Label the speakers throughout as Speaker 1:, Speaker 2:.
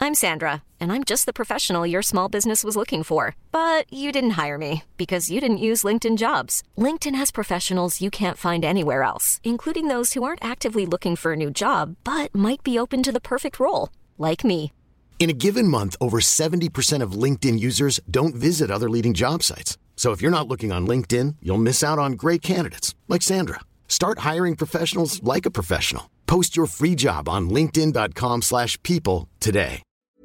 Speaker 1: I'm Sandra, and I'm just the professional your small business was looking for. But you didn't hire me because you didn't use LinkedIn Jobs. LinkedIn has professionals you can't find anywhere else, including those who aren't actively looking for a new job, but might be open to the perfect role, like me.
Speaker 2: In a given month, over 70% of LinkedIn users don't visit other leading job sites. So if you're not looking on LinkedIn, you'll miss out on great candidates like Sandra. Start hiring professionals like a professional. Post your free job on linkedin.com/people today.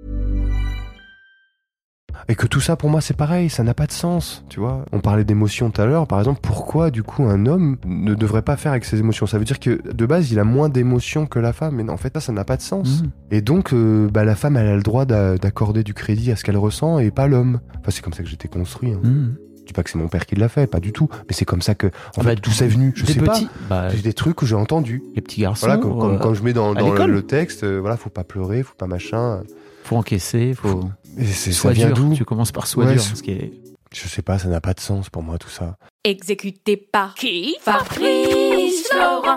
Speaker 3: Et que tout ça, pour moi, c'est pareil, ça n'a pas de sens, tu vois. On parlait d'émotions tout à l'heure, par exemple, pourquoi, du coup, un homme ne devrait pas faire avec ses émotions ? Ça veut dire que, de base, il a moins d'émotions que la femme, mais non, en fait, ça n'a pas de sens. Et donc, la femme, elle a le droit d'accorder du crédit à ce qu'elle ressent, et pas l'homme. Enfin, c'est comme ça que j'étais construit, hein. Je dis pas que c'est mon père qui l'a fait, pas du tout, mais c'est comme ça que, en fait, tout c'est venu, je sais pas. J'ai des trucs que j'ai entendus.
Speaker 4: Les petits garçons.
Speaker 3: Voilà, comme je mets dans le texte, voilà, faut pas pleurer, faut pas machin.
Speaker 4: Faut encaisser, faut...
Speaker 3: Ça vient d'où ?
Speaker 4: Tu commences par soi dur. Ce qui est...
Speaker 3: Je sais pas, ça n'a pas de sens pour moi tout ça.
Speaker 5: Exécuté par qui ? Fabrice Florent.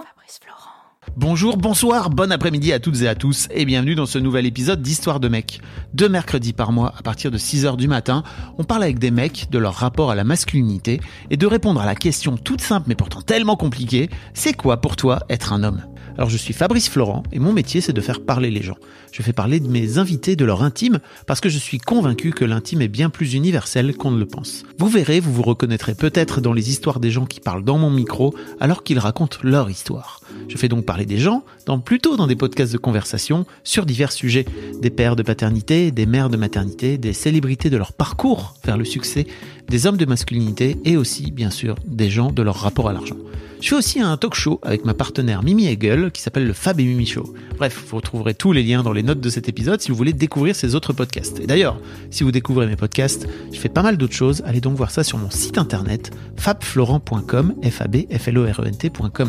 Speaker 4: Bonjour, bonsoir, bon après-midi à toutes et à tous et bienvenue dans ce nouvel épisode d'Histoire de mecs. 2 mercredis par mois à partir de 6h du matin, on parle avec des mecs de leur rapport à la masculinité et de répondre à la question toute simple mais pourtant tellement compliquée, c'est quoi pour toi être un homme ? Alors je suis Fabrice Florent et mon métier c'est de faire parler les gens. Je fais parler de mes invités de leur intime parce que je suis convaincu que l'intime est bien plus universel qu'on ne le pense. Vous verrez, vous vous reconnaîtrez peut-être dans les histoires des gens qui parlent dans mon micro alors qu'ils racontent leur histoire. Je fais donc parler des gens, plutôt dans des podcasts de conversation sur divers sujets. Des pères de paternité, des mères de maternité, des célébrités de leur parcours vers le succès, des hommes de masculinité et aussi, bien sûr, des gens de leur rapport à l'argent. Je fais aussi un talk show avec ma partenaire Mimi Hegel qui s'appelle le Fab et Mimi Show. Bref, vous retrouverez tous les liens dans les notes de cet épisode si vous voulez découvrir ces autres podcasts. Et d'ailleurs, si vous découvrez mes podcasts, je fais pas mal d'autres choses. Allez donc voir ça sur mon site internet fabflorent.com, fabflorent.com.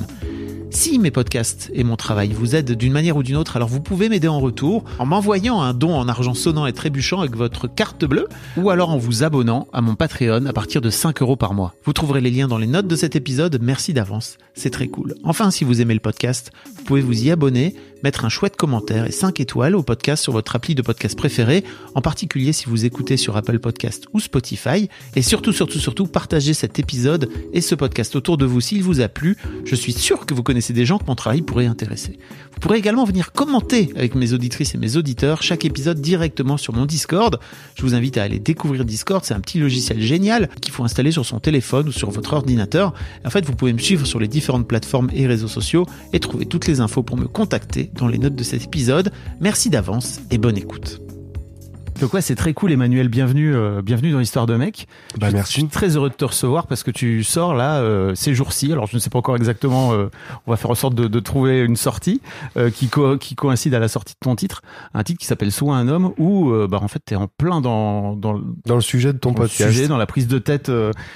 Speaker 4: Si mes podcasts et mon travail vous aident d'une manière ou d'une autre, alors vous pouvez m'aider en retour en m'envoyant un don en argent sonnant et trébuchant avec votre carte bleue ou alors en vous abonnant à mon Patreon à partir de 5 € par mois. Vous trouverez les liens dans les notes de cet épisode, merci d'avance, c'est très cool. Enfin, si vous aimez le podcast, vous pouvez vous y abonner, mettre un chouette commentaire et 5 étoiles au podcast sur votre appli de podcast préféré, en particulier si vous écoutez sur Apple Podcast ou Spotify, et surtout, partagez cet épisode et ce podcast autour de vous s'il vous a plu. Je suis sûr que vous connaissez des gens que mon travail pourrait intéresser. Vous pourrez également venir commenter avec mes auditrices et mes auditeurs chaque épisode directement sur mon Discord. Je vous invite à aller découvrir Discord, c'est un petit logiciel génial qu'il faut installer sur son téléphone ou sur votre ordinateur. En fait, vous pouvez me suivre sur les différentes plateformes et réseaux sociaux et trouver toutes les infos pour me contacter dans les notes de cet épisode. Merci d'avance et bonne écoute. Donc ouais, c'est très cool Emmanuel, bienvenue dans l'Histoire de mec.
Speaker 3: Merci.
Speaker 4: Je suis très heureux de te recevoir parce que tu sors là ces jours-ci. Alors je ne sais pas encore exactement, on va faire en sorte de trouver une sortie qui coïncide à la sortie de ton titre, un titre qui s'appelle Sois un homme où en fait tu es en plein dans
Speaker 3: le sujet de ton podcast,
Speaker 4: dans la prise de tête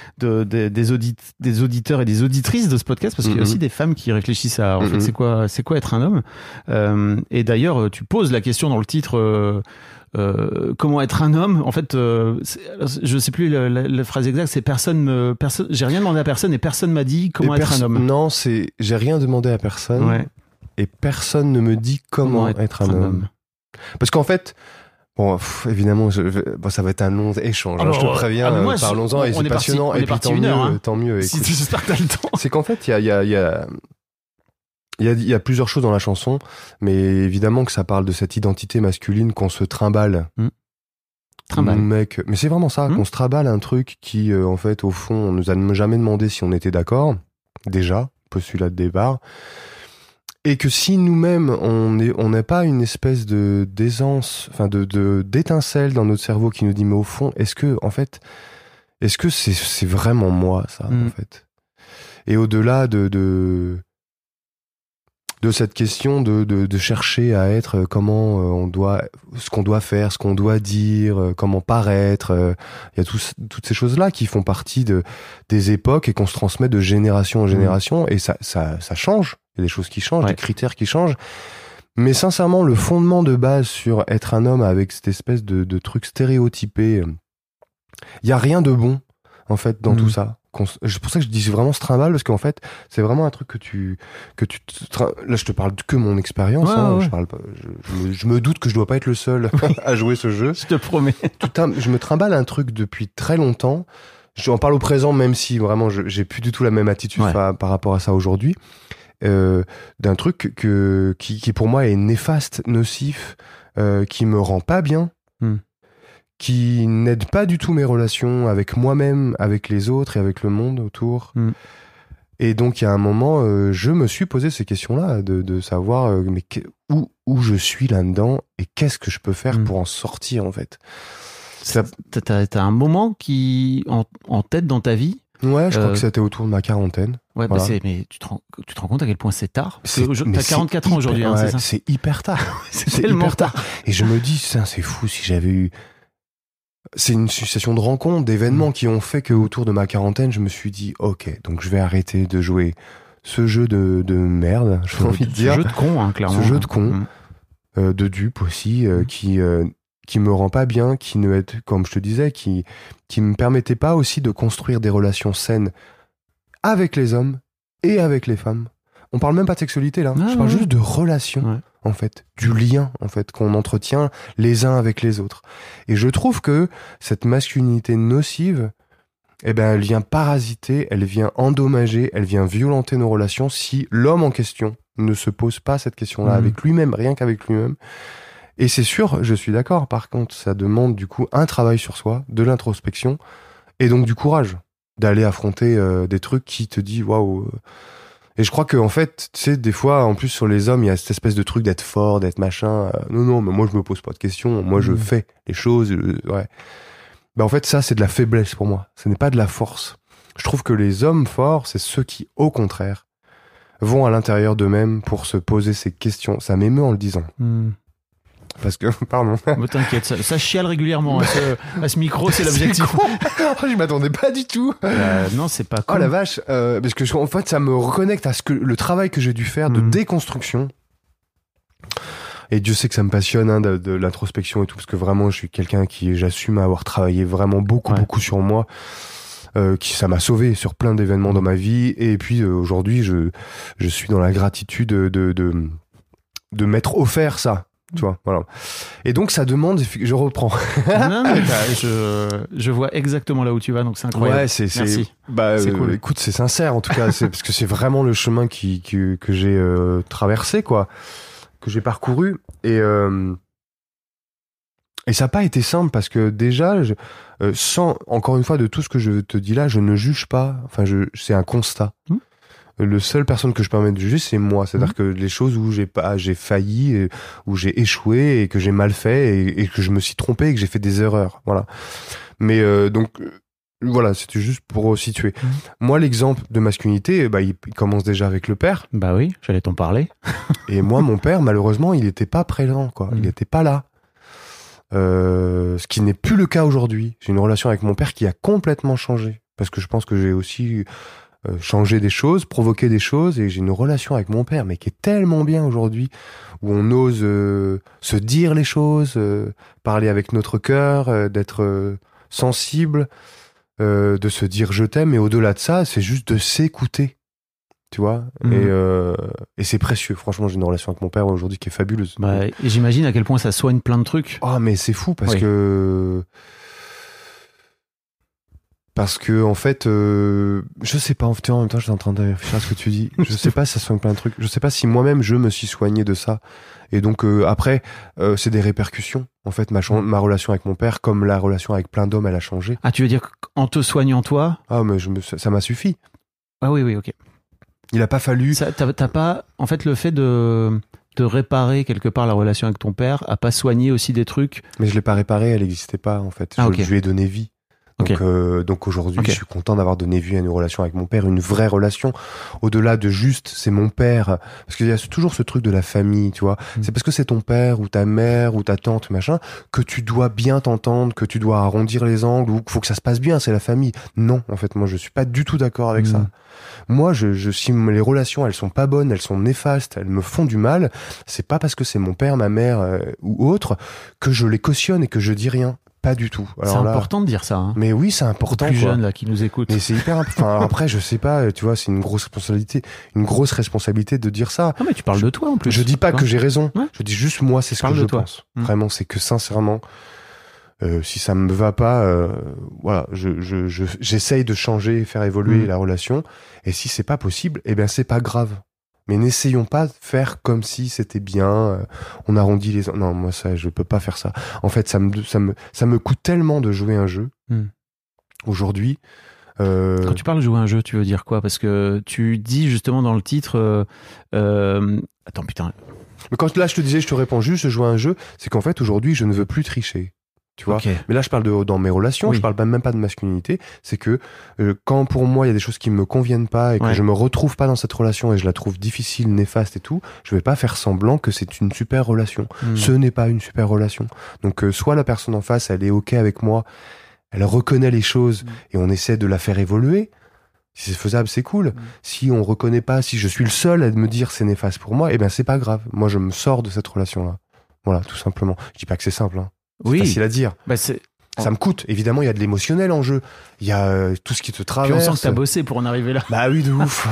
Speaker 4: des auditeurs et des auditrices de ce podcast parce qu'il y a aussi des femmes qui réfléchissent à en fait c'est quoi être un homme et d'ailleurs tu poses la question dans le titre comment être un homme. En fait, je sais plus la phrase exacte, c'est personne, j'ai rien demandé à personne et personne m'a dit comment être un homme.
Speaker 3: Non, c'est j'ai rien demandé à personne et personne ne me dit comment être un homme. Parce qu'en fait, évidemment, ça va être un long échange. Alors, je te préviens, parlons-en et c'est passionnant. Et puis tant mieux.
Speaker 4: Si j'espère que t'as le temps.
Speaker 3: C'est qu'en fait, il y a plusieurs choses dans la chanson, mais évidemment que ça parle de cette identité masculine qu'on se trimballe. Mec, mais c'est vraiment ça, qu'on se trimballe un truc qui, en fait, au fond, on nous a jamais demandé si on était d'accord. Déjà, postulat de départ. Et que si nous-mêmes, on n'a pas une espèce de d'aisance, enfin, d'étincelle dans notre cerveau qui nous dit, mais au fond, est-ce que c'est vraiment moi, ça, en fait? Et au-delà de cette question de chercher à être ce qu'on doit faire, ce qu'on doit dire, comment paraître. Il y a toutes ces choses-là qui font partie des époques et qu'on se transmet de génération en génération. Et ça change. Il y a des choses qui changent, des critères qui changent. Mais sincèrement, le fondement de base sur être un homme avec cette espèce de truc stéréotypé, il y a rien de bon, en fait, dans tout ça. C'est pour ça que je dis vraiment se trimballe, parce qu'en fait, c'est vraiment un truc là, je te parle que mon expérience,
Speaker 4: Ouais.
Speaker 3: Je parle pas, je me doute que je dois pas être le seul à jouer ce jeu.
Speaker 4: Je te promets.
Speaker 3: Je me trimballe un truc depuis très longtemps. J'en parle au présent, même si vraiment j'ai plus du tout la même attitude par rapport à ça aujourd'hui. D'un truc qui pour moi est néfaste, nocif, qui me rend pas bien, qui n'aide pas du tout mes relations avec moi-même, avec les autres et avec le monde autour. Et donc il y a un moment, je me suis posé ces questions-là, de savoir mais où je suis là-dedans et qu'est-ce que je peux faire pour en sortir, en fait.
Speaker 4: T'as un moment qui en tête dans ta vie?
Speaker 3: Ouais, je crois que c'était autour de ma quarantaine.
Speaker 4: Ouais,
Speaker 3: voilà.
Speaker 4: Mais tu te rends compte à quel point c'est tard? T'as 44 ans aujourd'hui,
Speaker 3: ouais,
Speaker 4: c'est ça?
Speaker 3: C'est hyper tard.
Speaker 4: c'est tellement
Speaker 3: hyper tard. Et je me dis, c'est fou si j'avais eu... C'est une succession de rencontres, d'événements qui ont fait qu'autour de ma quarantaine, je me suis dit, ok, donc je vais arrêter de jouer ce jeu de merde, j'ai envie de dire.
Speaker 4: Ce jeu de con, clairement.
Speaker 3: Ce jeu de con, de dupe aussi, qui me rend pas bien, qui ne est, comme je te disais, qui me permettait pas aussi de construire des relations saines avec les hommes et avec les femmes. On parle même pas de sexualité là, je parle juste de relations, en fait, du lien, en fait, qu'on entretient les uns avec les autres. Et je trouve que cette masculinité nocive, eh ben, elle vient parasiter, elle vient endommager, elle vient violenter nos relations si l'homme en question ne se pose pas cette question-là avec lui-même, rien qu'avec lui-même. Et c'est sûr, je suis d'accord, par contre, ça demande du coup un travail sur soi, de l'introspection, et donc du courage d'aller affronter des trucs qui te disent waouh. Et je crois que en fait, tu sais, des fois, en plus sur les hommes, il y a cette espèce de truc d'être fort, d'être machin. Non, mais moi je me pose pas de questions, moi je fais les choses. Ouais. Ben en fait, ça c'est de la faiblesse pour moi. Ce n'est pas de la force. Je trouve que les hommes forts, c'est ceux qui, au contraire, vont à l'intérieur d'eux-mêmes pour se poser ces questions. Ça m'émeut en le disant. Parce que, pardon.
Speaker 4: Mais t'inquiète, ça chiale régulièrement à ce micro, c'est l'objectif.
Speaker 3: Je m'attendais pas du tout.
Speaker 4: Non, c'est pas cool.
Speaker 3: Oh la vache, parce que en fait, ça me reconnecte à le travail que j'ai dû faire de déconstruction. Et Dieu sait que ça me passionne de l'introspection et tout, parce que vraiment, je suis quelqu'un j'assume avoir travaillé vraiment beaucoup sur moi. Ça m'a sauvé sur plein d'événements dans ma vie. Et puis aujourd'hui, je suis dans la gratitude de m'être offert ça. Tu vois, voilà. Et donc, ça demande... Je reprends.
Speaker 4: Non, mais je vois exactement là où tu vas, donc c'est incroyable.
Speaker 3: Ouais,
Speaker 4: Merci.
Speaker 3: C'est
Speaker 4: cool.
Speaker 3: Écoute, c'est sincère, en tout cas, parce que c'est vraiment le chemin que j'ai traversé, quoi, que j'ai parcouru. Et ça n'a pas été simple, parce que déjà, sans, encore une fois, de tout ce que je te dis là, je ne juge pas. Enfin, c'est un constat. Le seule personne que je permets de juger, c'est moi. C'est-à-dire que les choses où j'ai failli, où j'ai échoué et que j'ai mal fait et que je me suis trompé et que j'ai fait des erreurs. Voilà. Mais donc voilà, c'était juste pour situer. Moi, l'exemple de masculinité, il commence déjà avec le père.
Speaker 4: Bah oui, j'allais t'en parler.
Speaker 3: Et moi, mon père, malheureusement, il n'était pas présent, quoi. Il n'était pas là. Ce qui n'est plus le cas aujourd'hui. J'ai une relation avec mon père qui a complètement changé. Parce que je pense que j'ai aussi changer des choses, provoquer des choses, et j'ai une relation avec mon père, mais qui est tellement bien aujourd'hui, où on ose se dire les choses, parler avec notre cœur, d'être sensible, de se dire je t'aime, et au-delà de ça, c'est juste de s'écouter, tu vois, et c'est précieux. Franchement, j'ai une relation avec mon père aujourd'hui qui est fabuleuse.
Speaker 4: Bah, et j'imagine à quel point ça soigne plein de trucs.
Speaker 3: Ah, mais c'est fou, parce que en fait, je sais pas, en même temps, je suis en train de réfléchir à ce que tu dis. Je sais pas si ça soigne plein de trucs. Je sais pas si moi-même je me suis soigné de ça. Et donc après, c'est des répercussions. En fait, ma relation avec mon père, comme la relation avec plein d'hommes, elle a changé.
Speaker 4: Ah, tu veux dire qu'en te soignant toi?
Speaker 3: Ah, mais ça m'a suffi.
Speaker 4: Ah oui, ok.
Speaker 3: Il a pas fallu.
Speaker 4: T'as pas, en fait, le fait de réparer quelque part la relation avec ton père a pas soigné aussi des trucs? Mais
Speaker 3: je l'ai pas réparée, elle n'existait pas en fait. Je lui ai donné vie. Donc aujourd'hui, je suis content d'avoir donné vie à une relation avec mon père, une vraie relation, au-delà de juste c'est mon père, parce qu'il y a toujours ce truc de la famille, tu vois. C'est parce que c'est ton père ou ta mère ou ta tante, machin, que tu dois bien t'entendre, que tu dois arrondir les angles, ou qu'il faut que ça se passe bien, c'est la famille. Non, en fait, moi je suis pas du tout d'accord avec ça. Moi, si les relations elles sont pas bonnes, elles sont néfastes, elles me font du mal, c'est pas parce que c'est mon père, ma mère ou autre que je les cautionne et que je dis rien. pas du tout.
Speaker 4: C'est important de dire ça. Hein.
Speaker 3: Mais oui, c'est important.
Speaker 4: Aux plus jeunes là qui nous écoutent.
Speaker 3: Mais c'est hyper. Enfin, après, je sais pas. Tu vois, c'est une grosse responsabilité de dire ça.
Speaker 4: Ah mais tu parles de toi en plus.
Speaker 3: Je dis pas que j'ai raison.
Speaker 4: Ouais.
Speaker 3: Je dis juste moi, c'est ce que je pense. Vraiment, c'est que sincèrement, si ça me va pas, voilà, j'essaye de changer et faire évoluer la relation. Et si c'est pas possible, eh ben c'est pas grave. Mais n'essayons pas de faire comme si c'était bien. On arrondit les... Non, moi ça, je peux pas faire ça. En fait, ça me coûte tellement de jouer un jeu. Aujourd'hui.
Speaker 4: Quand tu parles de jouer un jeu, tu veux dire quoi? Parce que tu dis justement dans le titre. Attends, putain.
Speaker 3: Mais quand là je te disais, je te réponds juste, jouer un jeu, c'est qu'en fait aujourd'hui, je ne veux plus tricher. Tu vois, mais là je parle dans mes relations, je parle même pas de masculinité, c'est que quand pour moi il y a des choses qui me conviennent pas et que je me retrouve pas dans cette relation et je la trouve difficile, néfaste et tout, je vais pas faire semblant que c'est une super relation. Ce n'est pas une super relation. Donc soit la personne en face elle est ok avec moi, elle reconnaît les choses et on essaie de la faire évoluer. Si c'est faisable, c'est cool. Si on reconnaît pas, si je suis le seul à me dire c'est néfaste pour moi, eh ben c'est pas grave. Moi je me sors de cette relation là. Voilà, tout simplement. Je dis pas que c'est simple, hein. C'est facile à dire.
Speaker 4: Bah
Speaker 3: ça me coûte. Évidemment, il y a de l'émotionnel en jeu. Il y a tout ce qui te traverse.
Speaker 4: Puis on sent que t'as bossé pour en arriver là.
Speaker 3: Bah oui, de ouf.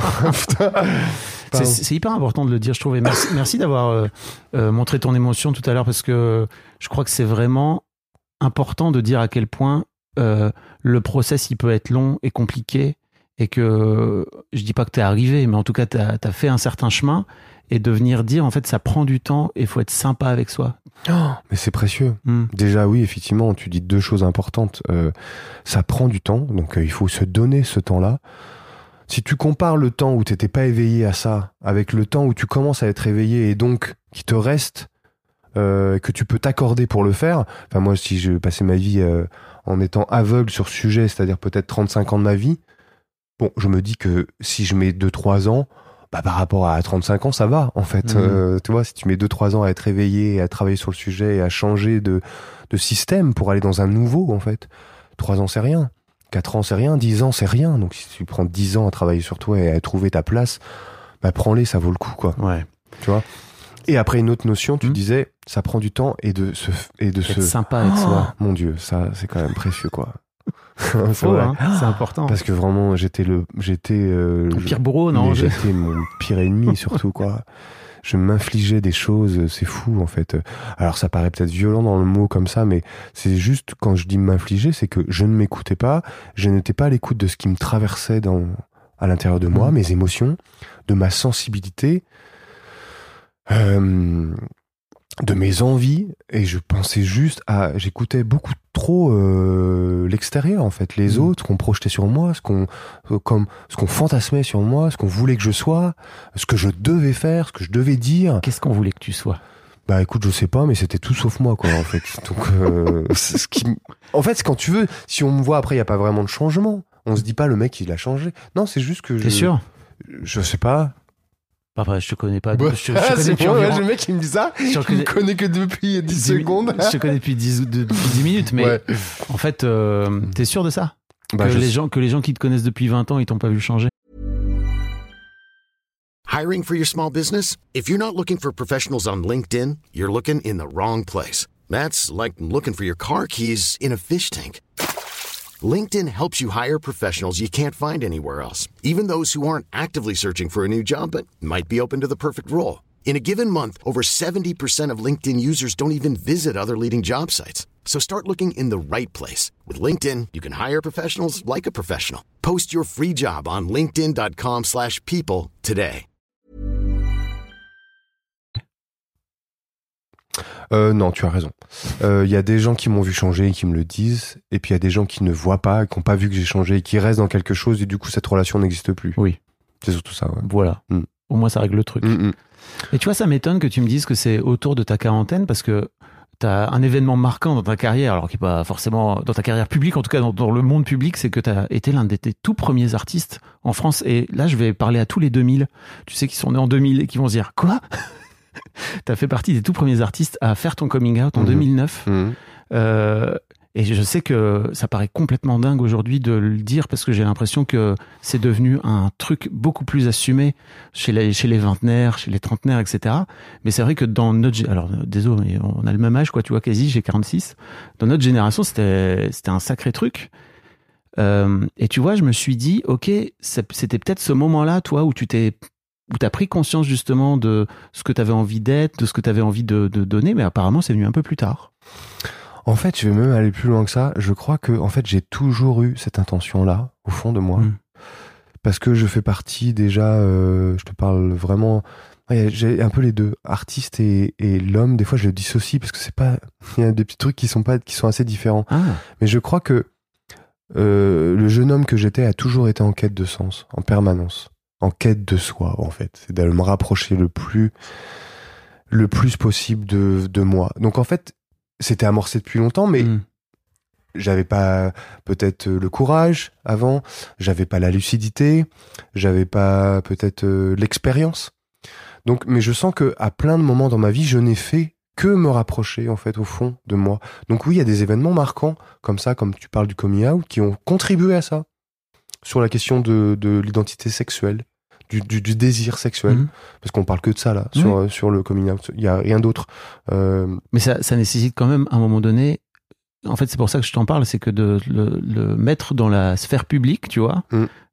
Speaker 4: C'est hyper important de le dire, je trouve. Et merci d'avoir montré ton émotion tout à l'heure parce que je crois que c'est vraiment important de dire à quel point le process il peut être long et compliqué et que je dis pas que t'es arrivé, mais en tout cas t'as fait un certain chemin. Et de venir dire, en fait, ça prend du temps et il faut être sympa avec soi.
Speaker 3: Oh, mais c'est précieux. Déjà, oui, effectivement, tu dis deux choses importantes. Ça prend du temps, donc il faut se donner ce temps-là. Si tu compares le temps où tu n'étais pas éveillé à ça avec le temps où tu commences à être éveillé et donc qui te reste, que tu peux t'accorder pour le faire. Enfin, moi, si je passais ma vie en étant aveugle sur ce sujet, c'est-à-dire peut-être 35 ans de ma vie, bon, je me dis que si je mets 2-3 ans, bah, par rapport à 35 ans, ça va, en fait. Tu vois, si tu mets 2-3 ans à être éveillé, et à travailler sur le sujet et à changer de système pour aller dans un nouveau, en fait. 3 ans, c'est rien. 4 ans, c'est rien. 10 ans, c'est rien. Donc, si tu prends 10 ans à travailler sur toi et à trouver ta place, bah, prends-les, ça vaut le coup, quoi.
Speaker 4: Ouais.
Speaker 3: Tu vois? Et après, une autre notion, tu disais, ça prend du temps et de
Speaker 4: être sympa avec soi.
Speaker 3: Mon Dieu, ça, c'est quand même précieux, quoi.
Speaker 4: C'est important.
Speaker 3: Parce que vraiment, j'étais le
Speaker 4: pire bourreau, non?
Speaker 3: J'étais mon pire ennemi, surtout, quoi. Je m'infligeais des choses, c'est fou, en fait. Alors, ça paraît peut-être violent dans le mot comme ça, mais c'est juste, quand je dis m'infliger, c'est que je ne m'écoutais pas, je n'étais pas à l'écoute de ce qui me traversait à l'intérieur de moi, mes émotions, de ma sensibilité, de mes envies, et je pensais juste j'écoutais beaucoup trop l'extérieur, en fait, les autres qu'on projetait sur moi, ce qu'on fantasmait sur moi, ce qu'on voulait que je sois, ce que je devais faire, ce que je devais dire.
Speaker 4: Qu'est-ce qu'on voulait que tu sois?
Speaker 3: Bah écoute, je sais pas, mais c'était tout sauf moi, quoi, en fait. Donc en fait, quand tu veux, si on me voit après, il y a pas vraiment de changement. On se dit pas le mec il a changé. Non, c'est juste que
Speaker 4: T'es sûr?
Speaker 3: Je sais pas.
Speaker 4: Après, je te connais pas.
Speaker 3: Ouais.
Speaker 4: Je connais
Speaker 3: c'est
Speaker 4: depuis
Speaker 3: bon,
Speaker 4: environ...
Speaker 3: le mec qui me dit ça, il me connaît que depuis 10 secondes.
Speaker 4: Je te connais depuis 10 minutes, mais en fait, t'es sûr de ça?
Speaker 3: Bah,
Speaker 4: que les gens qui te connaissent depuis 20 ans, ils t'ont pas vu changer?
Speaker 6: Hiring for your small business? If you're not looking for professionals on LinkedIn, you're looking in the wrong place. That's like looking for your car keys in a fish tank. LinkedIn helps you hire professionals you can't find anywhere else, even those who aren't actively searching for a new job but might be open to the perfect role. In a given month, over 70% of LinkedIn users don't even visit other leading job sites. So start looking in the right place. With LinkedIn, you can hire professionals like a professional. Post your free job on linkedin.com/people today.
Speaker 3: Non, tu as raison. Y a des gens qui m'ont vu changer et qui me le disent, et puis il y a des gens qui ne voient pas, qui n'ont pas vu que j'ai changé, et qui restent dans quelque chose, et du coup cette relation n'existe plus.
Speaker 4: Oui.
Speaker 3: C'est surtout ça. Ouais.
Speaker 4: Voilà. Au moins ça règle le truc. Et tu vois, ça m'étonne que tu me dises que c'est autour de ta quarantaine, parce que t'as un événement marquant dans ta carrière, alors qui n'est pas forcément dans ta carrière publique, en tout cas dans le monde public, c'est que t'as été l'un de tes tout premiers artistes en France. Et là, je vais parler à tous les 2000, tu sais, qui sont nés en 2000 et qui vont se dire « Quoi ?» T'as fait partie des tout premiers artistes à faire ton coming out en 2009. Et je sais que ça paraît complètement dingue aujourd'hui de le dire parce que j'ai l'impression que c'est devenu un truc beaucoup plus assumé chez les vingtenaires, chez les trentenaires, etc. Mais c'est vrai que dans notre... Alors, désolé, mais on a le même âge, quoi, tu vois, quasi, j'ai 46. Dans notre génération, c'était un sacré truc. Et tu vois, je me suis dit, ok, c'était peut-être ce moment-là, toi, où t'as pris conscience justement de ce que t'avais envie d'être, de ce que t'avais envie de donner, mais apparemment, c'est venu un peu plus tard.
Speaker 3: En fait, je vais même aller plus loin que ça. Je crois que, en fait, j'ai toujours eu cette intention-là, au fond de moi. Parce que je fais partie déjà, je te parle vraiment, j'ai un peu les deux, artiste et l'homme. Des fois, je le dissocie parce que c'est pas, il y a des petits trucs qui sont assez différents. Mais je crois que, le jeune homme que j'étais a toujours été en quête de sens, en permanence. En quête de soi, en fait. C'est d'aller me rapprocher le plus possible de moi. Donc, en fait, c'était amorcé depuis longtemps, mais j'avais pas peut-être le courage avant, j'avais pas la lucidité, j'avais pas peut-être l'expérience. Donc, mais je sens que à plein de moments dans ma vie, je n'ai fait que me rapprocher en fait au fond de moi. Donc oui, il y a des événements marquants comme ça, comme tu parles du coming out, qui ont contribué à ça, sur la question de l'identité sexuelle. Du désir sexuel, parce qu'on parle que de ça là, sur le coming out, il y a rien d'autre.
Speaker 4: Mais ça nécessite quand même à un moment donné, en fait c'est pour ça que je t'en parle, c'est que de le mettre dans la sphère publique, tu vois,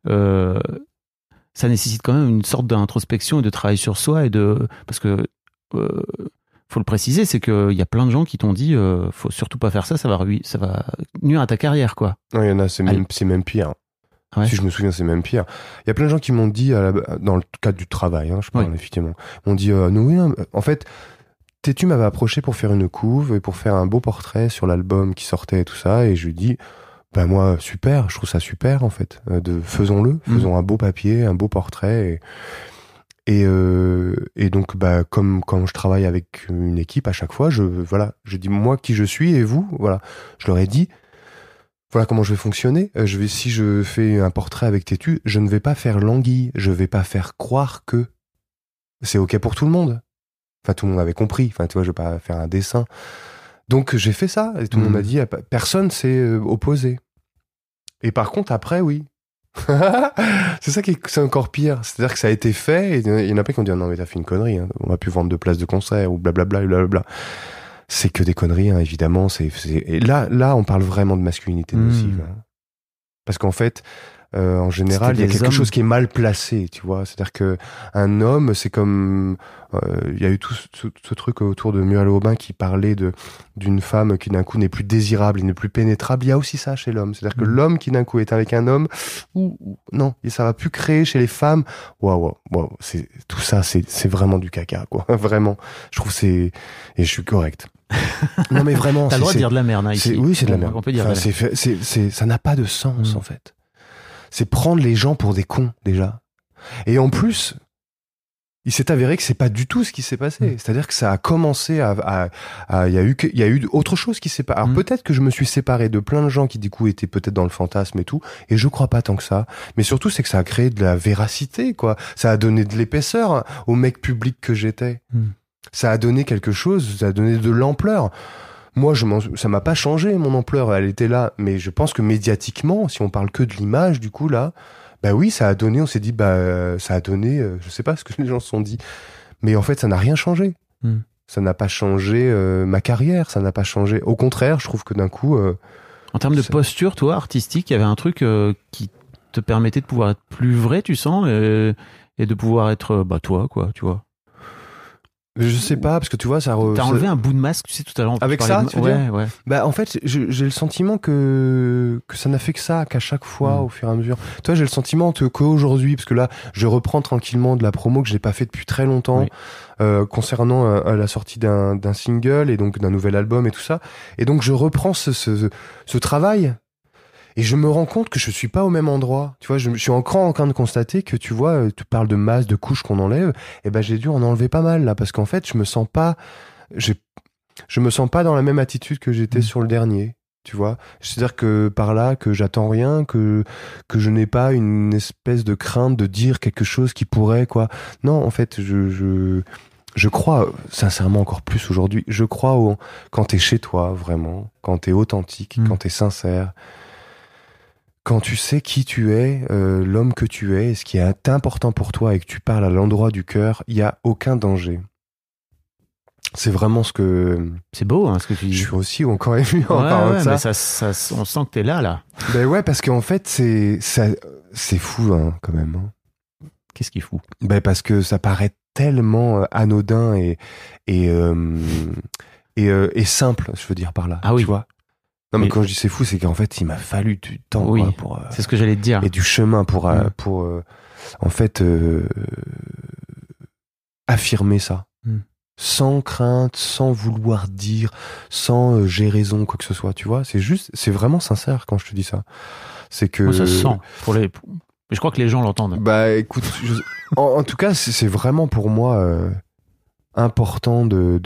Speaker 4: ça nécessite quand même une sorte d'introspection et de travail sur soi, parce que faut le préciser, c'est qu'il y a plein de gens qui t'ont dit faut surtout pas faire ça, ça va nuire à ta carrière, quoi.
Speaker 3: Il y en a, c'est même pire. Ouais. Si je me souviens, c'est même pire. Il y a plein de gens qui m'ont dit, dans le cadre du travail, je parle effectivement, m'ont dit, en fait, tu m'avais approché pour faire une couve et pour faire un beau portrait sur l'album qui sortait et tout ça, et je lui dis, moi, super, je trouve ça super, en fait, faisons un beau papier, un beau portrait, et donc, comme quand je travaille avec une équipe, à chaque fois, je dis moi qui je suis et vous, voilà, je leur ai dit, voilà comment je vais fonctionner. Si je fais un portrait avec Tétu, je ne vais pas faire l'anguille. Je vais pas faire croire que c'est ok pour tout le monde. Enfin, tout le monde avait compris. Enfin, tu vois, je vais pas faire un dessin. Donc, j'ai fait ça. Et tout le monde m'a dit, personne s'est opposé. Et par contre, après, oui. C'est ça c'est encore pire. C'est-à-dire que ça a été fait. Et il y en a pas qui ont dit, non, mais t'as fait une connerie. Hein. On va plus vendre de places de concert ou blablabla, blablabla. C'est que des conneries, hein, évidemment. Et là, on parle vraiment de masculinité nocive. Hein. Parce qu'en fait, en général, il y a quelque chose qui est mal placé, tu vois. C'est-à-dire que un homme, c'est comme... Il y a eu tout ce truc autour de Muriel Robin qui parlait d'une femme qui d'un coup n'est plus désirable et n'est plus pénétrable. Il y a aussi ça chez l'homme. C'est-à-dire que l'homme qui d'un coup est avec un homme, non, et ça va plus créer chez les femmes. Waouh, tout ça, c'est vraiment du caca, quoi. Vraiment. Je trouve et je suis correct. Non mais vraiment,
Speaker 4: t'as le droit de dire de la merde, hein, ici.
Speaker 3: Oui, c'est de la merde.
Speaker 4: On peut dire.
Speaker 3: Ça n'a pas de sens en fait. C'est prendre les gens pour des cons déjà. Et en plus, il s'est avéré que c'est pas du tout ce qui s'est passé. C'est-à-dire que ça a commencé il y a eu autre chose qui s'est passé. Alors peut-être que je me suis séparé de plein de gens qui du coup étaient peut-être dans le fantasme et tout, et je crois pas tant que ça. Mais surtout, c'est que ça a créé de la véracité, quoi. Ça a donné de l'épaisseur au mec public que j'étais. Ça a donné quelque chose, ça a donné de l'ampleur. Moi, ça m'a pas changé, mon ampleur, elle était là. Mais je pense que médiatiquement, si on parle que de l'image, du coup, là, oui, ça a donné, on s'est dit, ça a donné, je sais pas ce que les gens se sont dit. Mais en fait, ça n'a rien changé. Ça n'a pas changé ma carrière, ça n'a pas changé. Au contraire, je trouve que d'un coup...
Speaker 4: en termes de posture, toi, artistique, il y avait un truc qui te permettait de pouvoir être plus vrai, tu sens, et de pouvoir être, toi, quoi, tu vois.
Speaker 3: Je sais pas, parce que tu vois, ça...
Speaker 4: T'as enlevé un bout de masque, tu sais, tout à l'heure.
Speaker 3: Avec ça, tu veux dire ? Ouais. En fait, j'ai le sentiment que ça n'a fait que ça, qu'à chaque fois, au fur et à mesure. Toi, j'ai le sentiment qu'aujourd'hui, parce que là, je reprends tranquillement de la promo que j'ai pas fait depuis très longtemps, concernant la sortie d'un single et donc d'un nouvel album et tout ça. Et donc, je reprends ce travail. Et je me rends compte que je suis pas au même endroit. Tu vois, je suis encore en train de constater que, tu vois, tu parles de masse, de couches qu'on enlève. Et j'ai dû en enlever pas mal, là. Parce qu'en fait, je me sens pas dans la même attitude que j'étais sur le dernier. Tu vois? C'est-à-dire que par là, que j'attends rien, que je n'ai pas une espèce de crainte de dire quelque chose qui pourrait, quoi. Non, en fait, je Je crois, sincèrement, encore plus aujourd'hui, je crois quand t'es chez toi, vraiment, quand t'es authentique, quand t'es sincère, quand tu sais qui tu es, l'homme que tu es, ce qui est important pour toi et que tu parles à l'endroit du cœur, il n'y a aucun danger. C'est vraiment ce que...
Speaker 4: C'est beau, hein, ce que tu dis.
Speaker 3: Je suis aussi encore ému en parlant de ça.
Speaker 4: Mais on sent que t'es là.
Speaker 3: Ben ouais, parce qu'en fait, c'est fou, hein, quand même. Hein.
Speaker 4: Qu'est-ce qui est fou?
Speaker 3: Ben parce que ça paraît tellement anodin et simple, je veux dire par là.
Speaker 4: Ah oui.
Speaker 3: Tu vois? Non, mais quand je dis c'est fou, c'est qu'en fait, il m'a fallu du temps quoi, pour...
Speaker 4: c'est ce que j'allais te dire.
Speaker 3: Et du chemin pour en fait, affirmer ça. Sans crainte, sans vouloir dire, sans j'ai raison, quoi que ce soit, tu vois. C'est vraiment sincère quand je te dis ça. C'est que...
Speaker 4: Moi, ça se sent. Mais je crois que les gens l'entendent.
Speaker 3: Bah écoute, en tout cas, c'est vraiment pour moi important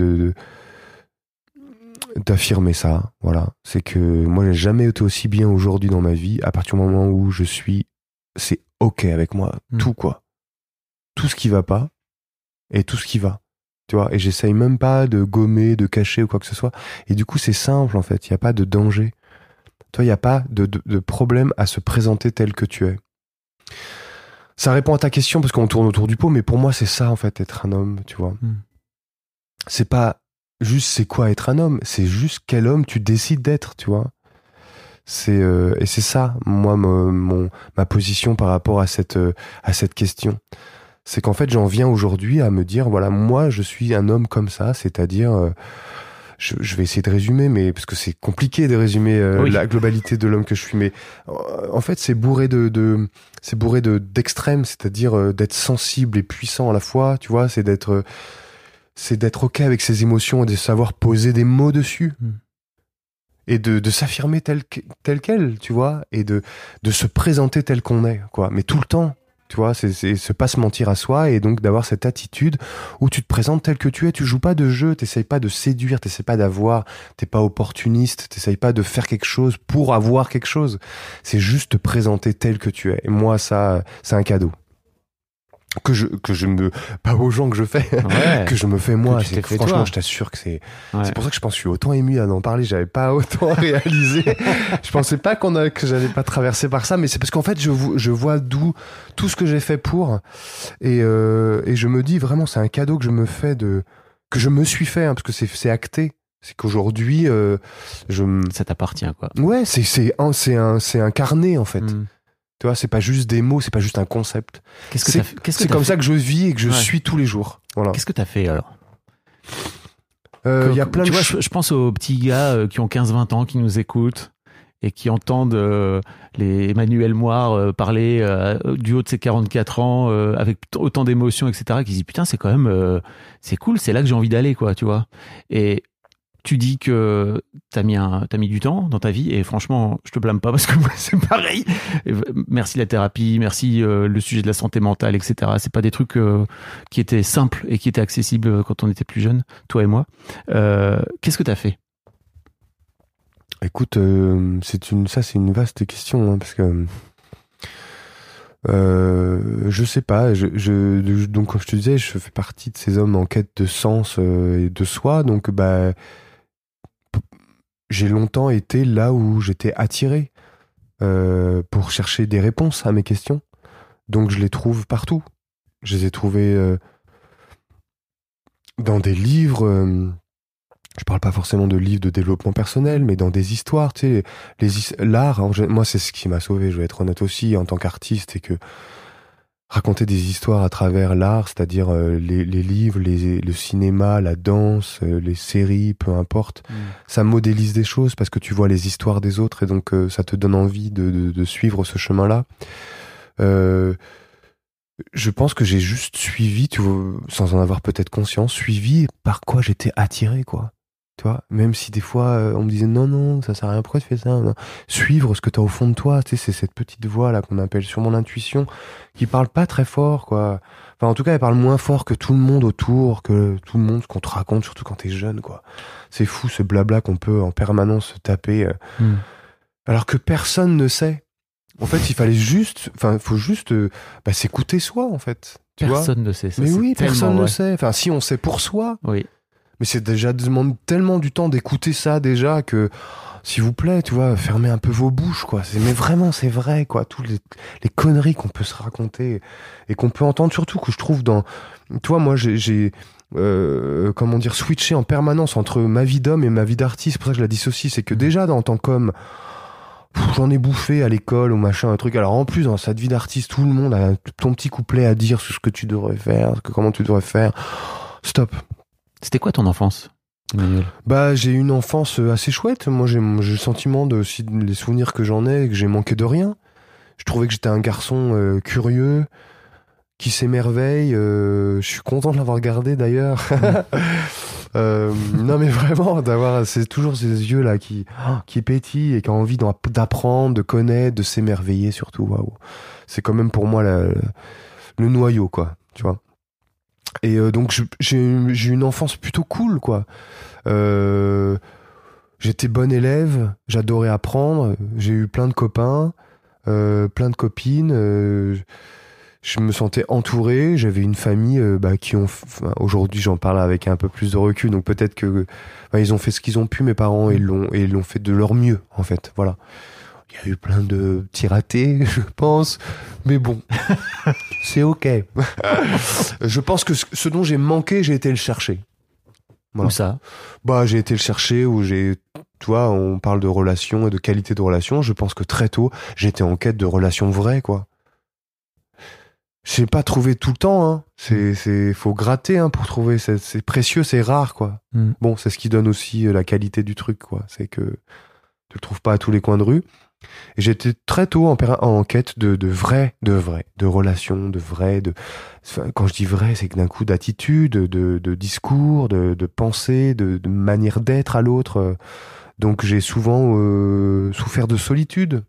Speaker 3: d'affirmer ça. Voilà. C'est que moi, j'ai jamais été aussi bien aujourd'hui dans ma vie à partir du moment où c'est ok avec moi. Tout, quoi. Tout ce qui va pas et tout ce qui va. Tu vois, et j'essaye même pas de gommer, de cacher ou quoi que ce soit. Et du coup, c'est simple, en fait. Il n'y a pas de danger. Toi, il n'y a pas de problème à se présenter tel que tu es. Ça répond à ta question parce qu'on tourne autour du pot, mais pour moi, c'est ça, en fait, être un homme, tu vois. C'est pas juste c'est quoi être un homme, c'est juste quel homme tu décides d'être, tu vois. Et c'est ça, moi, ma position par rapport à cette question. C'est qu'en fait, j'en viens aujourd'hui à me dire, voilà, moi, je suis un homme comme ça, c'est-à-dire, je vais essayer de résumer, mais parce que c'est compliqué de résumer la globalité de l'homme que je suis, mais en fait, c'est bourré d'extrêmes, c'est-à-dire d'être sensible et puissant à la fois, tu vois, c'est d'être ok avec ses émotions et de savoir poser des mots dessus. Et de s'affirmer tel quel, tu vois, et de se présenter tel qu'on est, quoi, mais tout le temps. Tu vois, c'est pas se mentir à soi et donc d'avoir cette attitude où tu te présentes tel que tu es, tu joues pas de jeu, t'essayes pas de séduire, t'essayes pas d'avoir, t'es pas opportuniste, t'essayes pas de faire quelque chose pour avoir quelque chose. C'est juste te présenter tel que tu es. Et moi, ça, c'est un cadeau. Que je me, pas aux gens que je fais, que je me fais moi. Franchement, je t'assure que c'est pour ça que je pense que je suis autant ému à en parler. J'avais pas autant réalisé. Je pensais pas que j'allais pas traverser par ça, mais c'est parce qu'en fait, je vois d'où tout ce que j'ai fait pour, et je me dis vraiment, c'est un cadeau que je me fais que je me suis fait, hein, parce que c'est acté. C'est qu'aujourd'hui,
Speaker 4: ça t'appartient, quoi.
Speaker 3: Ouais, c'est incarné, en fait. Tu vois, c'est pas juste des mots, c'est pas juste un concept. C'est comme ça que je vis et que je suis tous les jours. Voilà.
Speaker 4: Qu'est-ce que t'as fait alors?
Speaker 3: Il y a plein
Speaker 4: tu vois, je pense aux petits gars qui ont 15-20 ans, qui nous écoutent et qui entendent les Emmanuel Moire parler du haut de ses 44 ans avec autant d'émotions, etc. Qui se disent putain, c'est quand même c'est cool, c'est là que j'ai envie d'aller, quoi, tu vois. Et tu dis que t'as mis du temps dans ta vie et franchement, je te blâme pas parce que moi c'est pareil. Merci la thérapie, merci le sujet de la santé mentale, etc. C'est pas des trucs qui étaient simples et qui étaient accessibles quand on était plus jeune, toi et moi. Qu'est-ce que t'as fait?
Speaker 3: Écoute, c'est une vaste question, hein, parce que je sais pas. Donc comme je te disais, je fais partie de ces hommes en quête de sens et de soi. Donc j'ai longtemps été là où j'étais attiré pour chercher des réponses à mes questions. Donc je les trouve partout. Je les ai trouvées dans des livres. Je parle pas forcément de livres de développement personnel, mais dans des histoires, tu sais, l'art, hein, moi c'est ce qui m'a sauvé, je vais être honnête aussi, en tant qu'artiste, et que raconter des histoires à travers l'art, c'est-à-dire les livres, le cinéma, la danse, les séries, peu importe, ça modélise des choses parce que tu vois les histoires des autres et donc ça te donne envie de suivre ce chemin-là. Je pense que j'ai juste suivi, tu vois, sans en avoir peut-être conscience, suivi par quoi j'étais attiré, quoi. Tu vois, même si des fois on me disait non, ça sert à rien, pourquoi tu fais ça, non. Suivre ce que t'as au fond de toi, tu sais, c'est cette petite voix là qu'on appelle sûrement l'intuition, qui parle pas très fort, quoi. Enfin, en tout cas, elle parle moins fort que tout le monde autour, que tout le monde, ce qu'on te raconte, surtout quand t'es jeune, quoi. C'est fou ce blabla qu'on peut en permanence taper, alors que personne ne sait. En fait, il faut juste s'écouter soi, en fait. Tu vois
Speaker 4: Personne ne sait ça.
Speaker 3: Mais
Speaker 4: c'est
Speaker 3: oui,
Speaker 4: tellement
Speaker 3: personne ne
Speaker 4: vrai.
Speaker 3: sait. Enfin, si on sait pour soi,
Speaker 4: Oui.
Speaker 3: mais c'est déjà demande tellement du temps d'écouter ça déjà que, s'il vous plaît, tu vois, fermez un peu vos bouches, quoi. Mais vraiment, c'est vrai, quoi. Toutes les conneries qu'on peut se raconter et qu'on peut entendre, surtout que je trouve dans, tu vois, moi, j'ai comment dire, switché en permanence entre ma vie d'homme et ma vie d'artiste. C'est pour ça que je la dissocie. C'est que déjà, en tant qu'homme, j'en ai bouffé à l'école ou machin, un truc. Alors en plus, dans cette vie d'artiste, tout le monde a ton petit couplet à dire sur ce que tu devrais faire, comment tu devrais faire. Stop.
Speaker 4: C'était quoi ton enfance, Emmanuel?
Speaker 3: Bah, j'ai eu une enfance assez chouette. Moi, j'ai le sentiment de, si les souvenirs que j'en ai, que j'ai manqué de rien. Je trouvais que j'étais un garçon curieux, qui s'émerveille. Je suis content de l'avoir gardé d'ailleurs. Non mais vraiment, c'est toujours ces yeux là qui pétillent et qui ont envie d'apprendre, de connaître, de s'émerveiller surtout. Waouh, c'est quand même pour moi le noyau, quoi. Tu vois. Et donc j'ai eu une enfance plutôt cool, quoi. J'étais bon élève, j'adorais apprendre, j'ai eu plein de copains, plein de copines. Je me sentais entouré, j'avais une famille qui ont... aujourd'hui, j'en parle avec un peu plus de recul, donc peut-être que ils ont fait ce qu'ils ont pu, mes parents, et ils l'ont fait de leur mieux, en fait. Voilà. Il y a eu plein de petits ratés, je pense, mais bon, c'est ok. Je pense que ce dont j'ai manqué, j'ai été le chercher. Voilà.
Speaker 4: Où ça?
Speaker 3: Bah, j'ai été le chercher, tu vois, on parle de relations et de qualité de relations. Je pense que très tôt, j'étais en quête de relations vraies, quoi. J'ai pas trouvé tout le temps, hein. Faut gratter, hein, pour trouver. C'est précieux, c'est rare, quoi. Bon, c'est ce qui donne aussi la qualité du truc, quoi. C'est que tu le trouves pas à tous les coins de rue. Et j'étais très tôt en quête de relations, quand je dis vrai, c'est que d'un coup d'attitude, de discours, de pensée, de manière d'être à l'autre. Donc j'ai souvent souffert de solitude.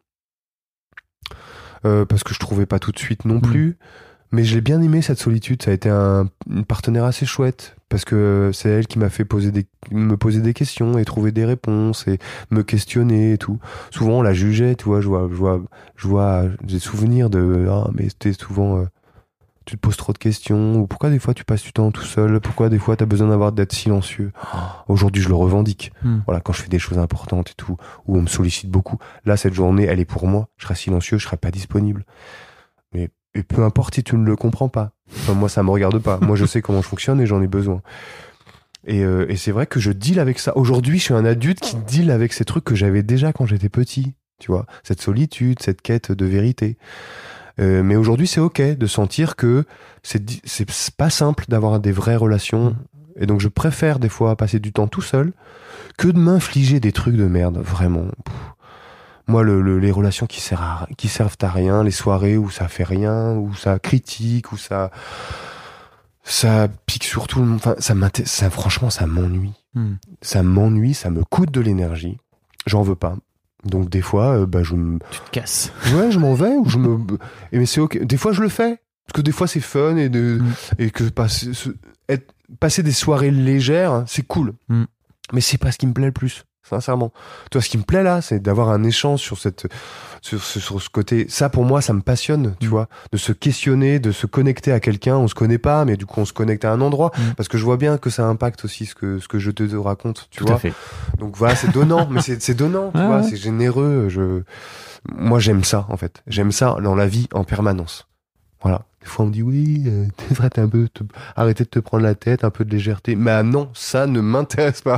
Speaker 3: Parce que je trouvais pas tout de suite non plus. Mais je l'ai bien aimé, cette solitude. Ça a été une partenaire assez chouette, parce que c'est elle qui m'a fait me poser des questions et trouver des réponses et me questionner et tout. Souvent on la jugeait, tu vois, je vois des souvenirs de mais c'était souvent tu te poses trop de questions, ou pourquoi des fois tu passes du temps tout seul, pourquoi des fois t'as besoin d'être silencieux. Aujourd'hui je le revendique. Voilà, quand je fais des choses importantes et tout, où on me sollicite beaucoup, là cette journée elle est pour moi, je serai silencieux, je serai pas disponible. Et peu importe si tu ne le comprends pas. Enfin, moi ça me regarde pas, moi je sais comment je fonctionne et j'en ai besoin. Et c'est vrai que je deal avec ça. Aujourd'hui je suis un adulte qui deal avec ces trucs que j'avais déjà quand j'étais petit, tu vois, cette solitude, cette quête de vérité. Mais aujourd'hui, c'est ok de sentir que c'est pas simple d'avoir des vraies relations. Et donc, je préfère des fois passer du temps tout seul que de m'infliger des trucs de merde, vraiment. Moi, les relations qui servent à rien, les soirées où ça fait rien, où ça critique, où ça pique sur tout le monde. Enfin, franchement, ça m'ennuie. Ça m'ennuie, ça me coûte de l'énergie. J'en veux pas. Donc des fois, tu
Speaker 4: te casses.
Speaker 3: Ouais, je m'en vais, mais c'est ok. Des fois, je le fais parce que des fois, c'est fun et que passer des soirées légères, c'est cool. Mais c'est pas ce qui me plaît le plus, sincèrement. Toi, ce qui me plaît là, c'est d'avoir un échange sur ce côté. Ça, pour moi, ça me passionne, tu vois, de se questionner, de se connecter à quelqu'un. On se connaît pas, mais du coup, on se connecte à un endroit, parce que je vois bien que ça impacte aussi ce que je te raconte, tu vois.
Speaker 4: Tout à fait.
Speaker 3: Donc voilà, c'est donnant, mais c'est donnant, tu vois, c'est généreux. Moi, j'aime ça, en fait. J'aime ça dans la vie en permanence. Voilà. Des fois, on me dit oui, tu devrais arrêter de te prendre la tête, un peu de légèreté. Mais non, ça ne m'intéresse pas.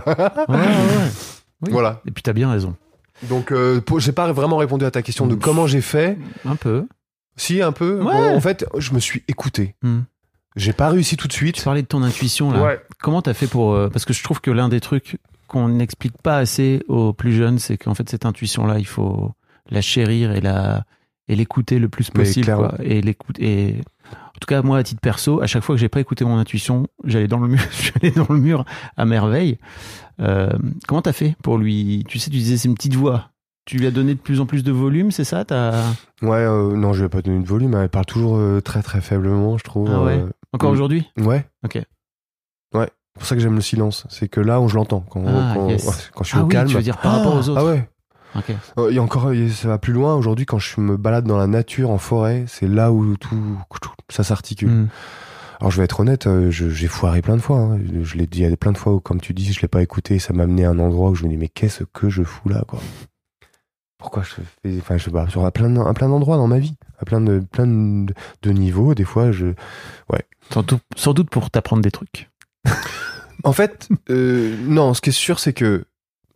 Speaker 4: Oui.
Speaker 3: Voilà.
Speaker 4: Et puis t'as bien raison.
Speaker 3: Donc, j'ai pas vraiment répondu à ta question de comment j'ai fait.
Speaker 4: Un peu.
Speaker 3: Si, un peu.
Speaker 4: Ouais.
Speaker 3: Bon, en fait, je me suis écouté. J'ai pas réussi tout de suite.
Speaker 4: Tu parlais de ton intuition, là. Ouais. Comment t'as fait pour... parce que je trouve que l'un des trucs qu'on n'explique pas assez aux plus jeunes, c'est qu'en fait, cette intuition-là, il faut la chérir et l'écouter le plus possible. Quoi. Et l'écouter... En tout cas, moi, à titre perso, à chaque fois que j'ai pas écouté mon intuition, j'allais dans le mur à merveille. Comment t'as fait pour lui... Tu sais, tu disais c'est une petite voix. Tu lui as donné de plus en plus de volume, c'est ça?
Speaker 3: Ouais, non, je lui ai pas donné de volume. Elle parle toujours très très faiblement, je trouve.
Speaker 4: Ah ouais. Encore aujourd'hui?
Speaker 3: Ouais.
Speaker 4: Ok.
Speaker 3: Ouais. C'est pour ça que j'aime le silence. C'est que là où je l'entends. Quand je suis au calme.
Speaker 4: Oui, tu veux dire par rapport aux autres.
Speaker 3: Ah ouais.
Speaker 4: Ok.
Speaker 3: Il y a encore, ça va plus loin. Aujourd'hui, quand je me balade dans la nature, en forêt, c'est là où tout ça s'articule. Alors je vais être honnête, j'ai foiré plein de fois. Hein. Je l'ai dit il y a plein de fois où, comme tu dis, je l'ai pas écouté. Ça m'a amené à un endroit où je me dis mais qu'est-ce que je fous là, quoi. Pourquoi je fais, enfin je sais pas, sur plein d'endroits dans ma vie, à plein de niveaux. Des fois, ouais.
Speaker 4: Sans doute pour t'apprendre des trucs.
Speaker 3: En fait, non. Ce qui est sûr, c'est que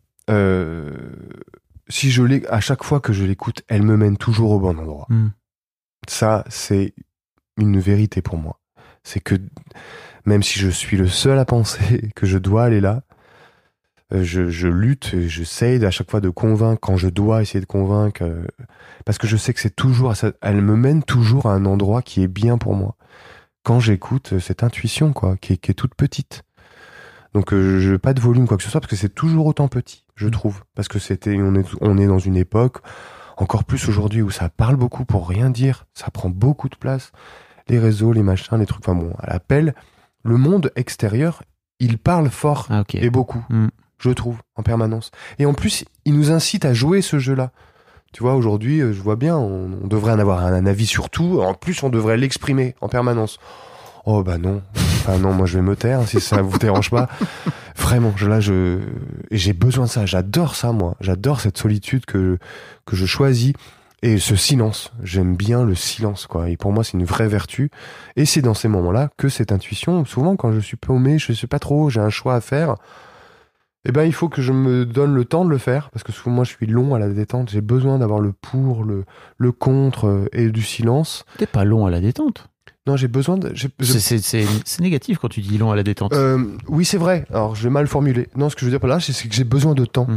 Speaker 3: si à chaque fois que je l'écoute, elle me mène toujours au bon endroit. Ça, c'est une vérité pour moi. C'est que même si je suis le seul à penser que je dois aller là, je lutte et j'essaie à chaque fois de convaincre quand je dois essayer de convaincre, parce que je sais que c'est toujours, elle me mène toujours à un endroit qui est bien pour moi. Quand j'écoute cette intuition, quoi, qui est toute petite. Donc je veux pas de volume quoi que ce soit parce que c'est toujours autant petit, je trouve, parce que on est dans une époque encore plus aujourd'hui où ça parle beaucoup pour rien dire, ça prend beaucoup de place, les réseaux, les machins, les trucs, enfin bon, à l'appel, le monde extérieur, il parle fort et beaucoup, je trouve, en permanence. Et en plus, il nous incite à jouer ce jeu-là. Tu vois, aujourd'hui, je vois bien, on devrait en avoir un avis sur tout, en plus on devrait l'exprimer en permanence. Oh bah non, enfin non, moi je vais me taire si ça vous dérange pas. Vraiment, et j'ai besoin de ça, j'adore ça moi, j'adore cette solitude que je choisis et ce silence. J'aime bien le silence quoi. Et pour moi c'est une vraie vertu. Et c'est dans ces moments-là que cette intuition, souvent quand je suis paumé, je sais pas trop, j'ai un choix à faire. Eh ben il faut que je me donne le temps de le faire parce que souvent moi je suis long à la détente. J'ai besoin d'avoir le pour, le contre et du silence.
Speaker 4: T'es pas long à la détente.
Speaker 3: Non, j'ai besoin de...
Speaker 4: C'est négatif quand tu dis long à la détente.
Speaker 3: Oui, c'est vrai. Alors, je vais mal formuler. Non, ce que je veux dire par là, c'est que j'ai besoin de temps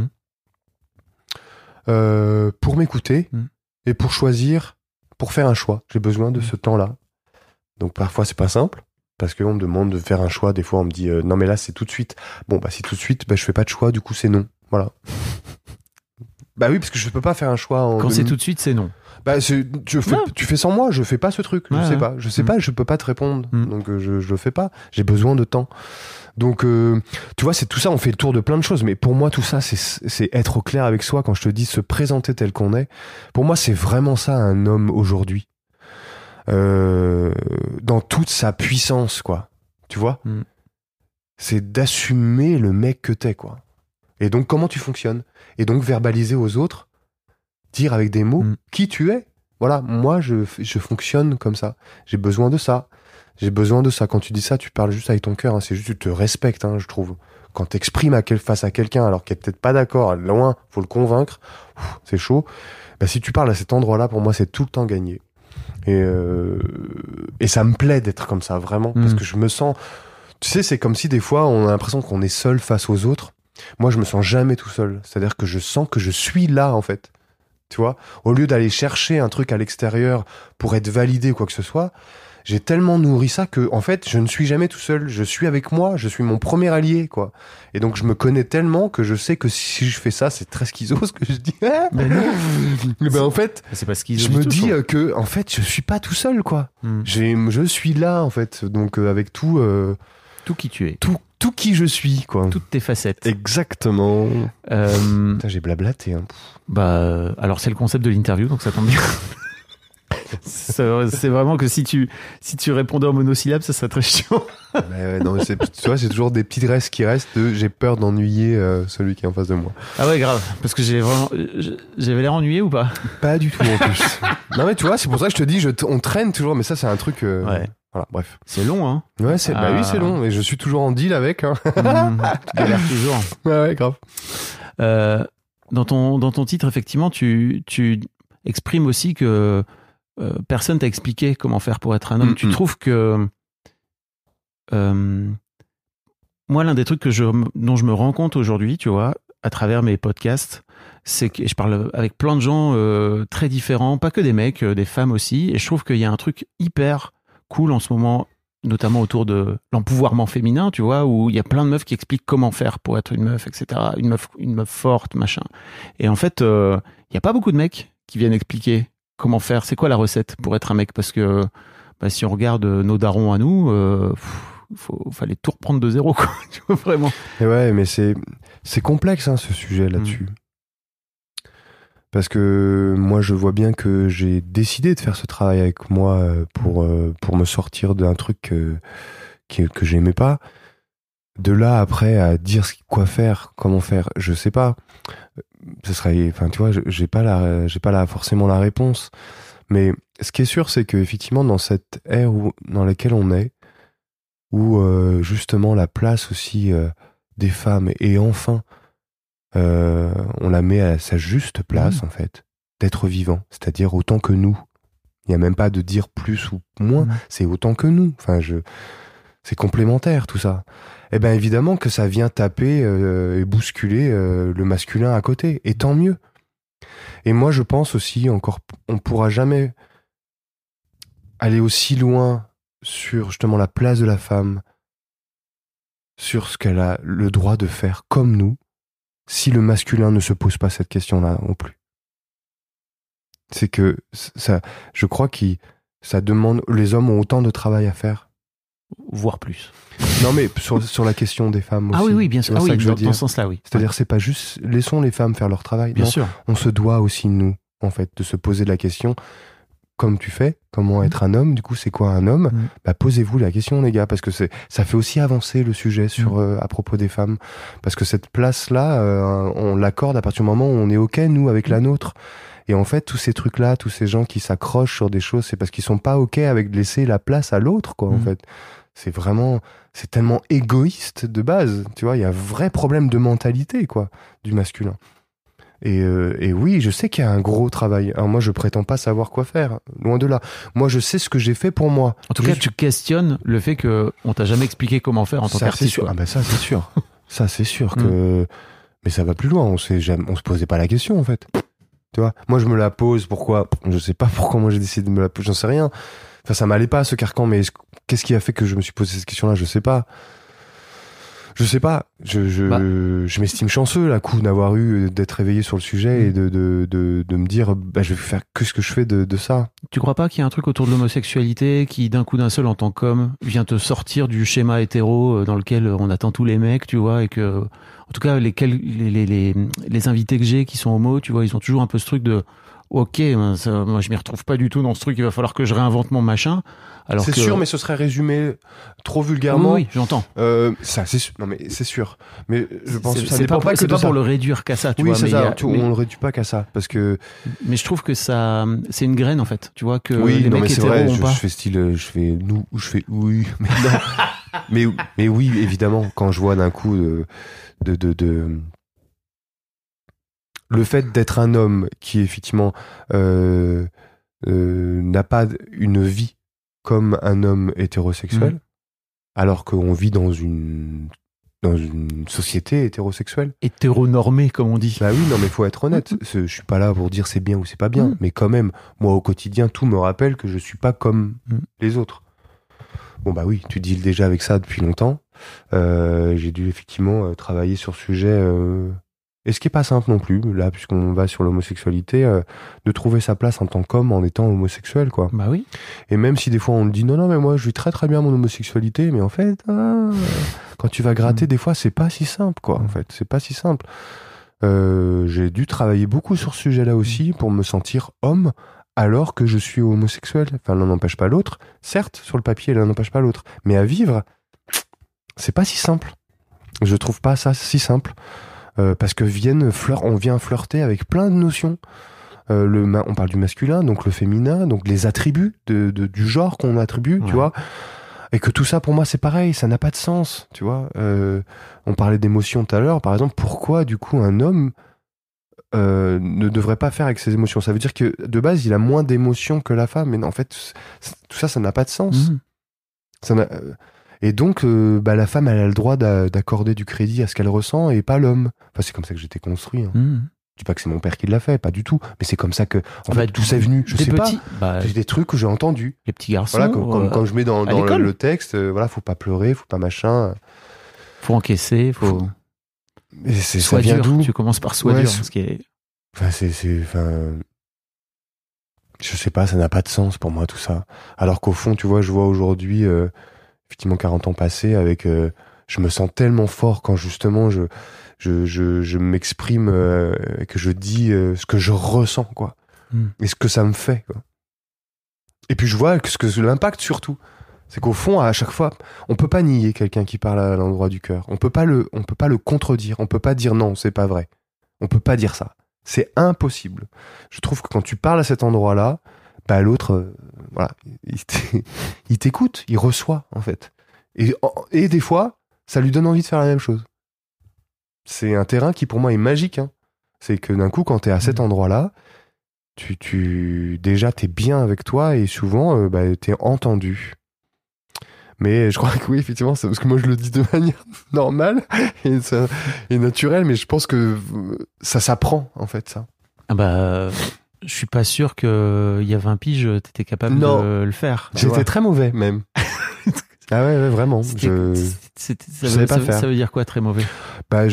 Speaker 3: pour m'écouter et pour choisir, pour faire un choix. J'ai besoin de ce temps-là. Donc, parfois, c'est pas simple parce qu'on me demande de faire un choix. Des fois, on me dit non, mais là, c'est tout de suite. Bon, bah, si tout de suite, bah, je fais pas de choix. Du coup, c'est non. Voilà. Bah oui, parce que je peux pas faire un choix.
Speaker 4: Quand c'est tout de suite, c'est non.
Speaker 3: Bah, tu fais sans moi, je fais pas ce truc, je sais pas, je peux pas te répondre, donc je le fais pas, j'ai besoin de temps. Donc, tu vois, c'est tout ça, on fait le tour de plein de choses, mais pour moi, tout ça, c'est être au clair avec soi. Quand je te dis se présenter tel qu'on est, pour moi, c'est vraiment ça un homme aujourd'hui, dans toute sa puissance, quoi. Tu vois, c'est d'assumer le mec que t'es, quoi. Et donc, comment tu fonctionnes, et donc verbaliser aux autres. Dire avec des mots qui tu es. Voilà, moi je fonctionne comme ça. J'ai besoin de ça. J'ai besoin de ça. Quand tu dis ça, tu parles juste avec ton cœur. Hein. C'est juste tu te respectes, hein, je trouve. Quand t'exprimes face à quelqu'un alors qu'il est peut-être pas d'accord, loin, faut le convaincre. C'est chaud. Bah, si tu parles à cet endroit-là, pour moi, c'est tout le temps gagné. Et ça me plaît d'être comme ça, vraiment, parce que je me sens. Tu sais, c'est comme si des fois on a l'impression qu'on est seul face aux autres. Moi, je me sens jamais tout seul. C'est-à-dire que je sens que je suis là, en fait. Tu vois, au lieu d'aller chercher un truc à l'extérieur pour être validé ou quoi que ce soit, j'ai tellement nourri ça que, en fait, je ne suis jamais tout seul. Je suis avec moi, je suis mon premier allié, quoi. Et donc, je me connais tellement que je sais que si je fais ça, c'est très schizo ce que je dis.
Speaker 4: Mais non.
Speaker 3: Mais ben, en fait,
Speaker 4: c'est pas schizo.
Speaker 3: Je me dis que, en fait, je suis pas tout seul, quoi. Je suis là, en fait. Donc, avec tout
Speaker 4: qui tu es.
Speaker 3: Tout qui je suis, quoi.
Speaker 4: Toutes tes facettes.
Speaker 3: Exactement. Putain, j'ai blablaté. Hein.
Speaker 4: Bah, alors c'est le concept de l'interview, donc ça tombe bien. C'est vraiment que si tu répondais en monosyllabes, ça serait très chiant.
Speaker 3: Mais non, tu vois, c'est toujours des petits restes qui restent de j'ai peur d'ennuyer celui qui est en face de moi.
Speaker 4: Ah ouais, grave. Parce que j'avais l'air ennuyé ou pas?
Speaker 3: Pas du tout en plus. Non mais tu vois, c'est pour ça que je te dis, on traîne toujours, mais ça c'est un truc.
Speaker 4: Ouais.
Speaker 3: Voilà, bref.
Speaker 4: C'est long, hein.
Speaker 3: Ouais, bah oui, c'est long, mais je suis toujours en deal avec. Hein.
Speaker 4: Tu galères toujours.
Speaker 3: Ouais, grave.
Speaker 4: Dans ton titre, effectivement, tu exprimes aussi que personne t'a expliqué comment faire pour être un homme. Tu trouves que moi, l'un des trucs dont je me rends compte aujourd'hui, tu vois, à travers mes podcasts, c'est que je parle avec plein de gens très différents, pas que des mecs, des femmes aussi, et je trouve qu'il y a un truc hyper cool en ce moment, notamment autour de l'empouvoirment féminin, tu vois, où il y a plein de meufs qui expliquent comment faire pour être une meuf, etc. Une meuf forte, machin. Et en fait, il n'y a pas beaucoup de mecs qui viennent expliquer comment faire. C'est quoi la recette pour être un mec? Parce que si on regarde nos darons à nous, fallait tout reprendre de zéro, quoi. Tu vois, vraiment.
Speaker 3: Et ouais, mais c'est complexe, hein, ce sujet là-dessus. Parce que moi, je vois bien que j'ai décidé de faire ce travail avec moi pour me sortir d'un truc que j'aimais pas. De là, après, à dire quoi faire, comment faire, je sais pas. Ce serait, enfin, tu vois, j'ai pas forcément la réponse. Mais ce qui est sûr, c'est que effectivement, dans cette ère dans laquelle on est, où justement la place aussi des femmes et enfin on la met à sa juste place en fait, d'être vivant, c'est-à-dire autant que nous. Il n'y a même pas de dire plus ou moins, c'est autant que nous. Enfin, c'est complémentaire tout ça. Eh ben évidemment que ça vient taper et bousculer le masculin à côté, et tant mieux. Et moi je pense aussi encore, on pourra jamais aller aussi loin sur justement la place de la femme, sur ce qu'elle a le droit de faire comme nous, si le masculin ne se pose pas cette question-là non plus. C'est que ça, je crois que ça demande, les hommes ont autant de travail à faire.
Speaker 4: Voire plus.
Speaker 3: Non mais sur la question des femmes aussi.
Speaker 4: Ah oui, bien sûr.
Speaker 3: C'est ça que je veux dire.
Speaker 4: Dans ce sens-là, oui.
Speaker 3: C'est-à-dire, c'est pas juste, laissons les femmes faire leur travail.
Speaker 4: Bien
Speaker 3: non,
Speaker 4: sûr.
Speaker 3: On se doit aussi, nous, en fait, de se poser la question, comme tu fais, comment être un homme, du coup, c'est quoi un homme? Bah, posez-vous la question, les gars, parce que ça fait aussi avancer le sujet sur, à propos des femmes. Parce que cette place-là, on l'accorde à partir du moment où on est OK, nous, avec la nôtre. Et en fait, tous ces trucs-là, tous ces gens qui s'accrochent sur des choses, c'est parce qu'ils sont pas OK avec de laisser la place à l'autre, quoi, en fait. C'est tellement égoïste de base, tu vois, il y a un vrai problème de mentalité, quoi, du masculin. Et oui, je sais qu'il y a un gros travail. Alors moi, je prétends pas savoir quoi faire, loin de là. Moi, je sais ce que j'ai fait pour moi.
Speaker 4: En tout cas, tu questionnes le fait qu'on t'a jamais expliqué comment faire en tant qu'artiste.
Speaker 3: Ah ben ça, c'est sûr. Ça, c'est sûr que... Mais ça va plus loin, on se posait pas la question, en fait. Tu vois, moi, je me la pose, pourquoi? Je sais pas pourquoi moi j'ai décidé de me la poser, j'en sais rien. Enfin, ça m'allait pas, ce carcan, mais qu'est-ce qui a fait que je me suis posé cette question-là? Je sais pas. Je m'estime chanceux, là, coup, d'être réveillé sur le sujet et de me dire, bah, je vais faire que ce que je fais de ça.
Speaker 4: Tu crois pas qu'il y a un truc autour de l'homosexualité qui, d'un coup d'un seul, en tant qu'homme, vient te sortir du schéma hétéro dans lequel on attend tous les mecs, tu vois, et que, en tout cas, les invités que j'ai qui sont homos, tu vois, ils ont toujours un peu ce truc de, ok, moi je m'y retrouve pas du tout dans ce truc, il va falloir que je réinvente mon machin. Alors
Speaker 3: c'est sûr, mais ce serait résumé trop vulgairement.
Speaker 4: Oui, j'entends.
Speaker 3: Ça, non, mais c'est sûr. Mais je pense que ça
Speaker 4: c'est
Speaker 3: dépend pas que
Speaker 4: c'est
Speaker 3: de
Speaker 4: pas
Speaker 3: ça.
Speaker 4: pour le réduire qu'à ça, tu
Speaker 3: oui,
Speaker 4: vois.
Speaker 3: c'est
Speaker 4: Mais
Speaker 3: ça. On le réduit pas qu'à ça, parce que.
Speaker 4: Mais je trouve que ça, c'est une graine en fait. Tu vois que
Speaker 3: oui,
Speaker 4: les
Speaker 3: non,
Speaker 4: mecs
Speaker 3: mais c'est
Speaker 4: hétéros
Speaker 3: vrai.
Speaker 4: ont pas.
Speaker 3: Je fais style, je fais nous, ou je fais oui. Mais non. mais oui, évidemment, quand je vois d'un coup le fait d'être un homme qui effectivement n'a pas une vie comme un homme hétérosexuel, alors qu'on vit dans une société hétérosexuelle.
Speaker 4: Hétéronormée, comme on dit.
Speaker 3: Bah oui, non mais faut être honnête. Je suis pas là pour dire c'est bien ou c'est pas bien, mais quand même, moi au quotidien, tout me rappelle que je suis pas comme les autres. Bon bah oui, tu deals déjà avec ça depuis longtemps. J'ai dû effectivement travailler sur ce sujet. Et ce qui est pas simple non plus, là, puisqu'on va sur l'homosexualité, de trouver sa place en tant qu'homme en étant homosexuel, quoi.
Speaker 4: Bah oui.
Speaker 3: Et même si des fois on le dit, non, mais moi je vis très très bien mon homosexualité, mais en fait, quand tu vas gratter, des fois c'est pas si simple, quoi, en fait. C'est pas si simple. J'ai dû travailler beaucoup sur ce sujet-là aussi pour me sentir homme alors que je suis homosexuel. Enfin, l'un n'empêche pas l'autre. Certes, sur le papier, l'un n'empêche pas l'autre. Mais à vivre, c'est pas si simple. Je trouve pas ça si simple. Parce que on vient flirter avec plein de notions. On parle du masculin, donc le féminin, donc les attributs du genre qu'on attribue, tu vois. Et que tout ça, pour moi, c'est pareil, ça n'a pas de sens, tu vois. On parlait d'émotions tout à l'heure, par exemple, pourquoi, du coup, un homme ne devrait pas faire avec ses émotions? Ça veut dire que, de base, il a moins d'émotions que la femme, mais non, en fait, tout ça, ça n'a pas de sens. Et donc, la femme, elle a le droit d'accorder du crédit à ce qu'elle ressent et pas l'homme. Enfin, c'est comme ça que j'étais construit. Hein. Je dis pas que c'est mon père qui l'a fait, pas du tout. Mais c'est comme ça que, en fait, tout c'est venu. Je sais pas. J'ai des trucs que j'ai entendus.
Speaker 4: Les petits garçons.
Speaker 3: Voilà, comme je mets dans le texte, voilà, faut pas pleurer, faut pas machin.
Speaker 4: Faut encaisser, faut.
Speaker 3: Ça vient d'où?
Speaker 4: Tu commences par sois dur. Ce qui est.
Speaker 3: Enfin, je sais pas, ça n'a pas de sens pour moi tout ça. Alors qu'au fond, tu vois, je vois aujourd'hui. Effectivement 40 ans passés avec je me sens tellement fort quand justement je m'exprime et que je dis ce que je ressens, quoi. Et ce que ça me fait, quoi. Et puis je vois que l'impact surtout, c'est qu'au fond, à chaque fois, on peut pas nier quelqu'un qui parle à l'endroit du cœur. On peut pas le contredire. On peut pas dire non, c'est pas vrai. On peut pas dire ça. C'est impossible. Je trouve que quand tu parles à cet endroit-là, bah l'autre, voilà, il t'écoute, il reçoit en fait. Et des fois, ça lui donne envie de faire la même chose. C'est un terrain qui pour moi est magique. Hein. C'est que d'un coup, quand t'es à cet endroit-là, déjà t'es bien avec toi et souvent t'es entendu. Mais je crois que oui, effectivement, c'est parce que moi je le dis de manière normale et naturelle, mais je pense que ça s'apprend en fait, ça.
Speaker 4: Ah bah, je suis pas sûr qu'il y a 20 piges, t'étais capable de le faire.
Speaker 3: J'étais très mauvais même. Ah ouais, vraiment. Je savais pas faire.
Speaker 4: Ça veut dire quoi, très mauvais?
Speaker 3: Bah,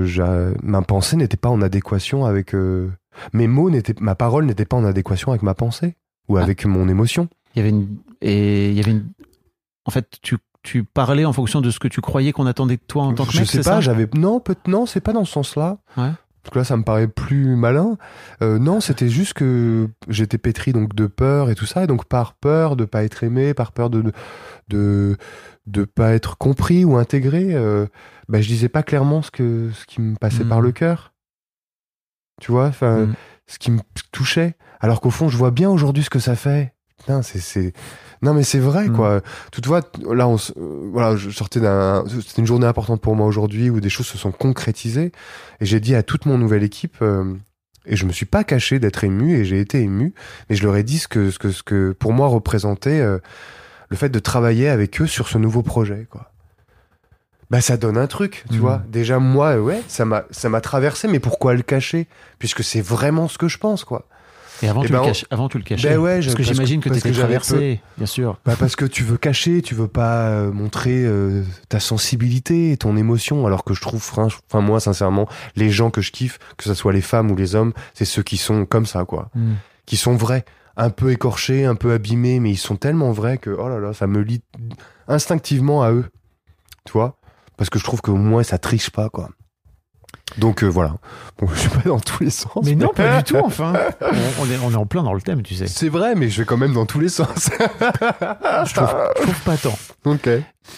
Speaker 3: ma pensée n'était pas en adéquation avec mes mots, ma parole n'était pas en adéquation avec ma pensée ou avec mon émotion.
Speaker 4: Il y avait une. En fait, tu parlais en fonction de ce que tu croyais qu'on attendait de toi en tant que mec,
Speaker 3: c'est ça? Non, c'est pas dans ce sens-là. Ouais. Parce que là, ça me paraît plus malin. Non, c'était juste que j'étais pétri donc de peur et tout ça, et donc par peur de pas être aimé, par peur de pas être compris ou intégré, je disais pas clairement ce qui me passait par le cœur. Tu vois, ce qui me touchait. Alors qu'au fond, je vois bien aujourd'hui ce que ça fait. Putain, non, mais c'est vrai, quoi. Toutefois, là, je sortais c'était une journée importante pour moi aujourd'hui où des choses se sont concrétisées. Et j'ai dit à toute mon nouvelle équipe, et je me suis pas caché d'être ému, et j'ai été ému, mais je leur ai dit ce que pour moi représentait le fait de travailler avec eux sur ce nouveau projet, quoi. Bah, ça donne un truc, tu vois. Déjà, moi, ça m'a traversé, mais pourquoi le cacher? Puisque c'est vraiment ce que je pense, quoi.
Speaker 4: Et avant, tu le cachais.
Speaker 3: Ben ouais,
Speaker 4: parce que j'imagine que t'étais traversé, bien sûr.
Speaker 3: Bah parce que tu veux cacher, tu veux pas montrer ta sensibilité et ton émotion, alors que je trouve, moi, sincèrement, les gens que je kiffe, que ce soit les femmes ou les hommes, c'est ceux qui sont comme ça, quoi. Qui sont vrais. Un peu écorchés, un peu abîmés, mais ils sont tellement vrais que, oh là là, ça me lie instinctivement à eux. Tu vois? Parce que je trouve qu'au moins, ça triche pas, quoi. Donc voilà. Bon, je suis pas dans tous les sens.
Speaker 4: Mais non, pas du tout, enfin. On est en plein dans le thème, tu sais.
Speaker 3: C'est vrai, mais je vais quand même dans tous les sens.
Speaker 4: je trouve pas tant.
Speaker 3: Ok.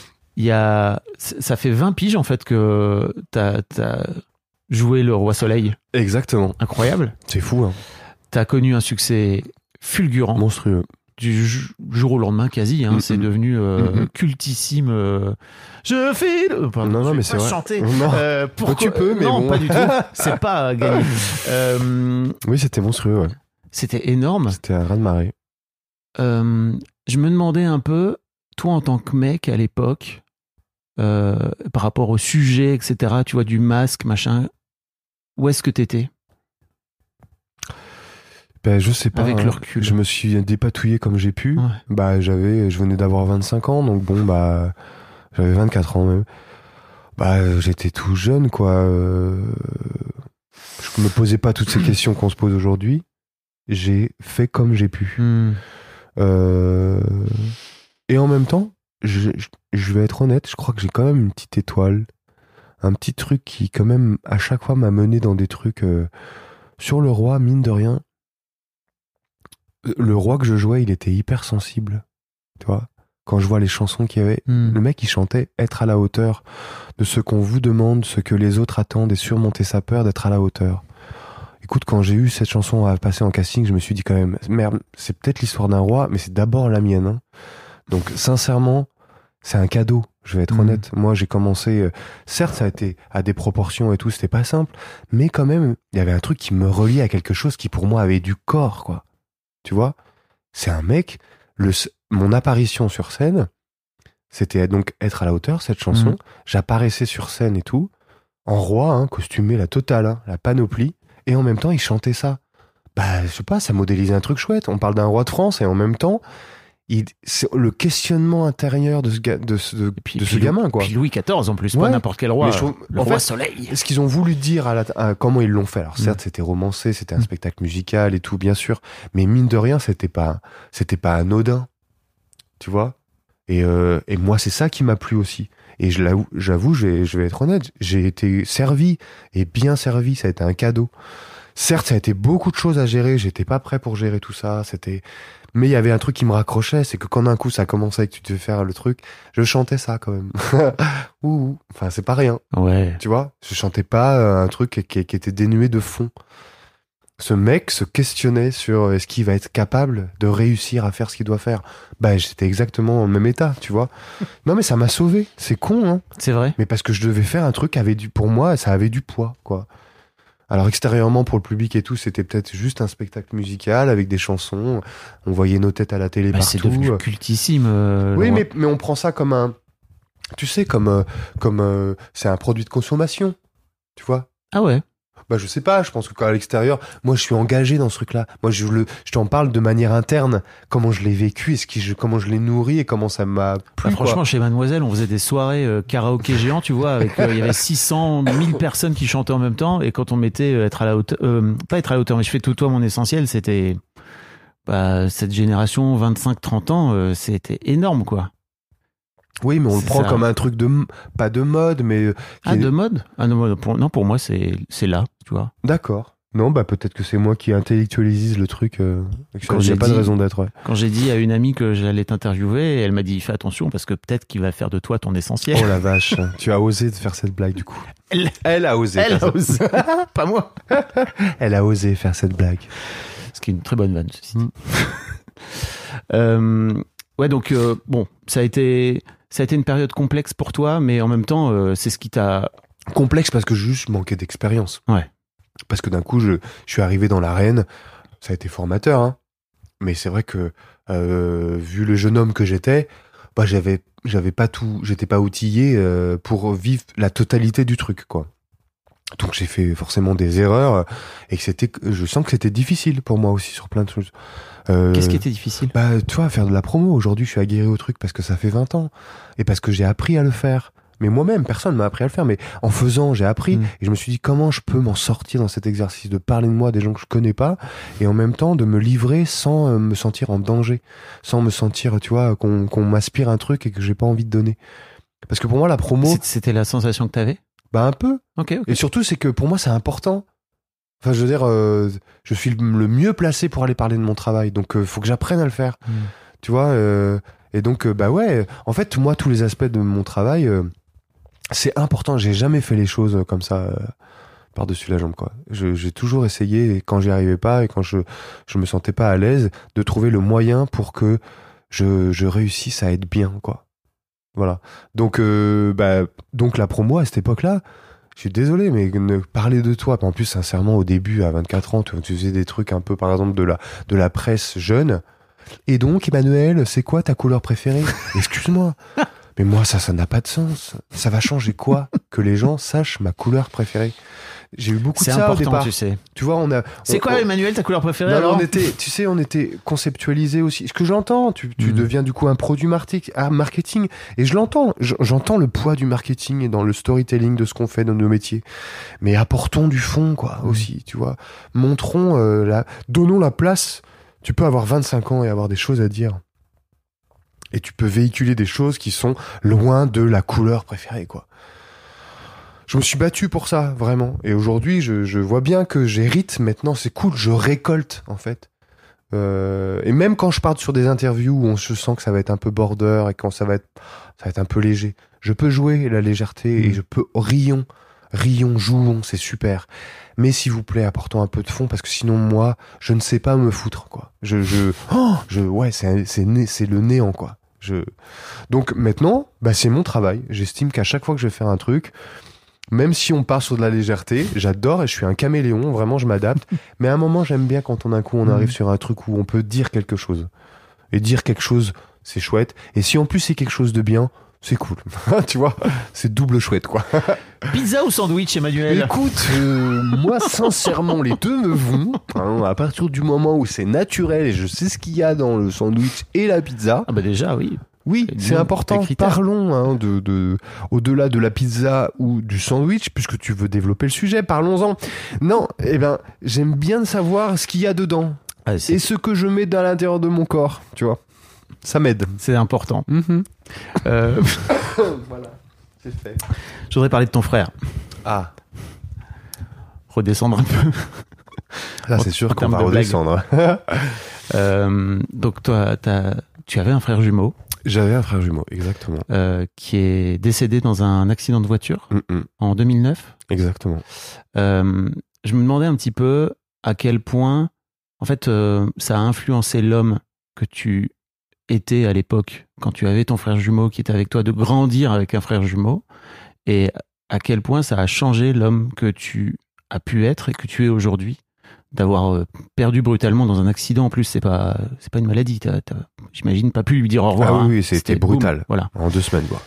Speaker 4: Ça fait 20 piges, en fait, que t'as joué le Roi Soleil.
Speaker 3: Exactement.
Speaker 4: Incroyable.
Speaker 3: C'est fou, hein.
Speaker 4: T'as connu un succès fulgurant.
Speaker 3: Monstrueux.
Speaker 4: Du jour au lendemain, quasi, hein, c'est devenu cultissime. Je fais
Speaker 3: non, mais c'est vrai.
Speaker 4: Chanter.
Speaker 3: Pourquoi tu peux, mais
Speaker 4: non,
Speaker 3: bon.
Speaker 4: pas du tout. C'est pas gagné.
Speaker 3: Oui, c'était monstrueux. Ouais.
Speaker 4: C'était énorme.
Speaker 3: C'était un raz-de-marée.
Speaker 4: Je me demandais un peu, toi en tant que mec à l'époque, par rapport au sujet, etc. Tu vois, du masque, machin. Où est-ce que t'étais?
Speaker 3: Ben, je sais pas.
Speaker 4: Avec le recul.
Speaker 3: Je me suis dépatouillé comme j'ai pu. Ouais. Bah, je venais d'avoir 25 ans, donc bon, bah, j'avais 24 ans même. Bah, j'étais tout jeune, quoi. Je me posais pas toutes ces questions qu'on se pose aujourd'hui. J'ai fait comme j'ai pu. Et en même temps, je vais être honnête, je crois que j'ai quand même une petite étoile. Un petit truc qui, quand même, à chaque fois m'a mené dans des trucs. Sur le roi, mine de rien, le roi que je jouais, il était hyper sensible, tu vois. Quand je vois les chansons qu'il y avait, le mec il chantait être à la hauteur de ce qu'on vous demande, ce que les autres attendent, et surmonter sa peur d'être à la hauteur. Écoute, quand j'ai eu cette chanson à passer en casting, je me suis dit quand même, merde, c'est peut-être l'histoire d'un roi, mais c'est d'abord la mienne, hein. Donc sincèrement, c'est un cadeau, je vais être honnête. Moi j'ai commencé, certes ça a été à des proportions et tout, c'était pas simple, mais quand même, il y avait un truc qui me reliait à quelque chose qui pour moi avait du corps, quoi. Tu vois, c'est un mec, mon apparition sur scène, c'était donc être à la hauteur, cette chanson. J'apparaissais sur scène et tout, en roi, hein, costumé, la totale, hein, la panoplie, et en même temps, il chantait ça. Bah, je sais pas, ça modélisait un truc chouette. On parle d'un roi de France, et en même temps, c'est le questionnement intérieur de ce gamin, quoi.
Speaker 4: Puis Louis XIV en plus, pas n'importe quel roi. Le roi Soleil.
Speaker 3: Ce qu'ils ont voulu dire comment ils l'ont fait. Alors certes, c'était romancé, c'était un spectacle musical et tout, bien sûr, mais mine de rien, c'était pas anodin, tu vois. Et moi, c'est ça qui m'a plu aussi. Et j'avoue, je vais être honnête, j'ai été servi, et bien servi, ça a été un cadeau. Certes, ça a été beaucoup de choses à gérer, j'étais pas prêt pour gérer tout ça, mais il y avait un truc qui me raccrochait, c'est que quand d'un coup ça commençait et que tu devais faire le truc, je chantais ça quand même. Ouh, enfin c'est pas rien.
Speaker 4: Ouais.
Speaker 3: Tu vois, je chantais pas un truc qui était dénué de fond. Ce mec se questionnait sur est-ce qu'il va être capable de réussir à faire ce qu'il doit faire. Bah j'étais exactement dans le même état, tu vois. Non mais ça m'a sauvé, c'est con hein.
Speaker 4: C'est vrai.
Speaker 3: Mais parce que je devais faire un truc pour moi, ça avait du poids quoi. Alors extérieurement pour le public et tout, c'était peut-être juste un spectacle musical avec des chansons. On voyait nos têtes à la télé partout.
Speaker 4: C'est devenu cultissime.
Speaker 3: Oui, mais on prend ça comme un, tu sais, comme c'est un produit de consommation, tu vois.
Speaker 4: Ah ouais.
Speaker 3: Bah je sais pas, je pense que quand à l'extérieur, moi je suis engagé dans ce truc-là. Moi je t'en parle de manière interne, comment je l'ai vécu, comment je l'ai nourri et comment ça m'a plu.
Speaker 4: Franchement, chez Mademoiselle, on faisait des soirées karaoké géants, tu vois, avec il y avait 600 000 personnes qui chantaient en même temps, et quand on mettait être à la hauteur, pas être à la hauteur, mais je fais tout toi mon essentiel, c'était cette génération 25-30 ans, c'était énorme quoi.
Speaker 3: Oui, mais on le prend comme un truc pas de mode, mais...
Speaker 4: de mode ? Ah non, pour moi, c'est là, tu vois.
Speaker 3: D'accord. Non, bah peut-être que c'est moi qui intellectualise le truc. Il n'y a pas de raison d'être. Ouais.
Speaker 4: Quand j'ai dit à une amie que j'allais t'interviewer, elle m'a dit fais attention parce que peut-être qu'il va faire de toi ton essentiel.
Speaker 3: Oh la vache, tu as osé de faire cette blague du coup. Elle a osé.
Speaker 4: Elle a osé. Pas moi.
Speaker 3: Elle a osé faire cette blague.
Speaker 4: Ce qui est une très bonne vanne, ceci dit. Ouais, donc bon, ça a été une période complexe pour toi, mais en même temps, c'est ce qui t'a...
Speaker 3: Complexe parce que juste manquais d'expérience.
Speaker 4: Ouais.
Speaker 3: Parce que d'un coup, je suis arrivé dans l'arène, ça a été formateur, hein. Mais c'est vrai que, vu le jeune homme que j'étais, bah, j'avais pas tout, j'étais pas outillé pour vivre la totalité du truc, quoi. Donc j'ai fait forcément des erreurs et je sens que c'était difficile pour moi aussi sur plein de choses.
Speaker 4: Qu'est-ce qui était difficile ?
Speaker 3: Bah, tu vois, faire de la promo. Aujourd'hui, je suis aguerri au truc parce que ça fait 20 ans. Et parce que j'ai appris à le faire. Mais moi-même, personne m'a appris à le faire. Mais en faisant, j'ai appris. Et je me suis dit, comment je peux m'en sortir dans cet exercice de parler de moi à des gens que je connais pas et en même temps de me livrer sans me sentir en danger. Sans me sentir, tu vois, qu'on m'aspire un truc et que j'ai pas envie de donner. Parce que pour moi, la promo...
Speaker 4: C'était la sensation que t'avais ?
Speaker 3: Bah, un peu.
Speaker 4: Ok.
Speaker 3: Et surtout, c'est que pour moi, c'est important. Enfin, je veux dire, je suis le mieux placé pour aller parler de mon travail. Donc, faut que j'apprenne à le faire. Tu vois et donc, bah ouais, en fait, moi, tous les aspects de mon travail, c'est important. J'ai jamais fait les choses comme ça, par-dessus la jambe, quoi. J'ai toujours essayé, et quand j'y arrivais pas, et quand je me sentais pas à l'aise, de trouver le moyen pour que je réussisse à être bien, quoi. Voilà. Donc, donc la promo, à cette époque-là, je suis désolé, mais parler de toi, en plus, sincèrement, au début, à 24 ans, tu faisais des trucs un peu, par exemple, de la presse jeune. Et donc, Emmanuel, c'est quoi ta couleur préférée ? Excuse-moi. Mais moi, ça n'a pas de sens. Ça va changer quoi ? Que les gens sachent ma couleur préférée. J'ai eu beaucoup de ça
Speaker 4: important,
Speaker 3: au départ.
Speaker 4: Tu sais.
Speaker 3: Tu vois,
Speaker 4: c'est quoi, Emmanuel, ta couleur préférée ? Alors,
Speaker 3: on était conceptualisé aussi. Ce que j'entends, tu deviens du coup un produit marketing. Et je l'entends. J'entends le poids du marketing et dans le storytelling de ce qu'on fait dans nos métiers. Mais apportons du fond, quoi, aussi, tu vois. Montrons donnons la place. Tu peux avoir 25 ans et avoir des choses à dire. Et tu peux véhiculer des choses qui sont loin de la couleur préférée, quoi. Je me suis battu pour ça, vraiment. Et aujourd'hui, je vois bien que j'hérite. Maintenant, c'est cool, je récolte, en fait. Et même quand je pars sur des interviews où on se sent que ça va être un peu border et quand ça va être un peu léger, je peux jouer la légèreté et je peux rions, jouons, c'est super. Mais s'il vous plaît, apportons un peu de fond parce que sinon, moi, je ne sais pas me foutre, quoi. Ouais, c'est le néant, quoi. Donc maintenant, bah, c'est mon travail. J'estime qu'à chaque fois que je vais faire un truc, même si on part sur de la légèreté, j'adore et je suis un caméléon, vraiment je m'adapte. Mais à un moment, j'aime bien quand d'un coup on arrive sur un truc où on peut dire quelque chose. Et dire quelque chose, c'est chouette. Et si en plus c'est quelque chose de bien, c'est cool. Tu vois, c'est double chouette, quoi.
Speaker 4: Pizza ou sandwich, Emmanuel ?
Speaker 3: Écoute, moi sincèrement, les deux me vont. Hein, à partir du moment où c'est naturel et je sais ce qu'il y a dans le sandwich et la pizza.
Speaker 4: Ah bah déjà, oui.
Speaker 3: Oui, c'est important. Parlons au-delà de la pizza ou du sandwich, puisque tu veux développer le sujet, parlons-en. Non, j'aime bien savoir ce qu'il y a dedans et ce que je mets dans l'intérieur de mon corps, tu vois. Ça m'aide.
Speaker 4: C'est important.
Speaker 3: Voilà. C'est fait.
Speaker 4: Je voudrais parler de ton frère.
Speaker 3: Ah,
Speaker 4: Redescendre un peu.
Speaker 3: là, c'est sûr
Speaker 4: en
Speaker 3: qu'on
Speaker 4: termes
Speaker 3: va
Speaker 4: de blague.
Speaker 3: redescendre.
Speaker 4: Donc toi, tu avais un frère jumeau
Speaker 3: J'avais un frère jumeau, exactement.
Speaker 4: qui est décédé dans un accident de voiture en 2009.
Speaker 3: Exactement.
Speaker 4: Je me demandais un petit peu à quel point, en fait, ça a influencé l'homme que tu étais à l'époque, quand tu avais ton frère jumeau qui était avec toi, de grandir avec un frère jumeau, et à quel point ça a changé l'homme que tu as pu être et que tu es aujourd'hui, d'avoir perdu brutalement dans un accident. En plus, c'est pas une maladie. J'imagine pas pu lui dire au revoir.
Speaker 3: Ah
Speaker 4: hein.
Speaker 3: oui, c'était brutal.
Speaker 4: Boum, voilà.
Speaker 3: En 2 semaines, quoi.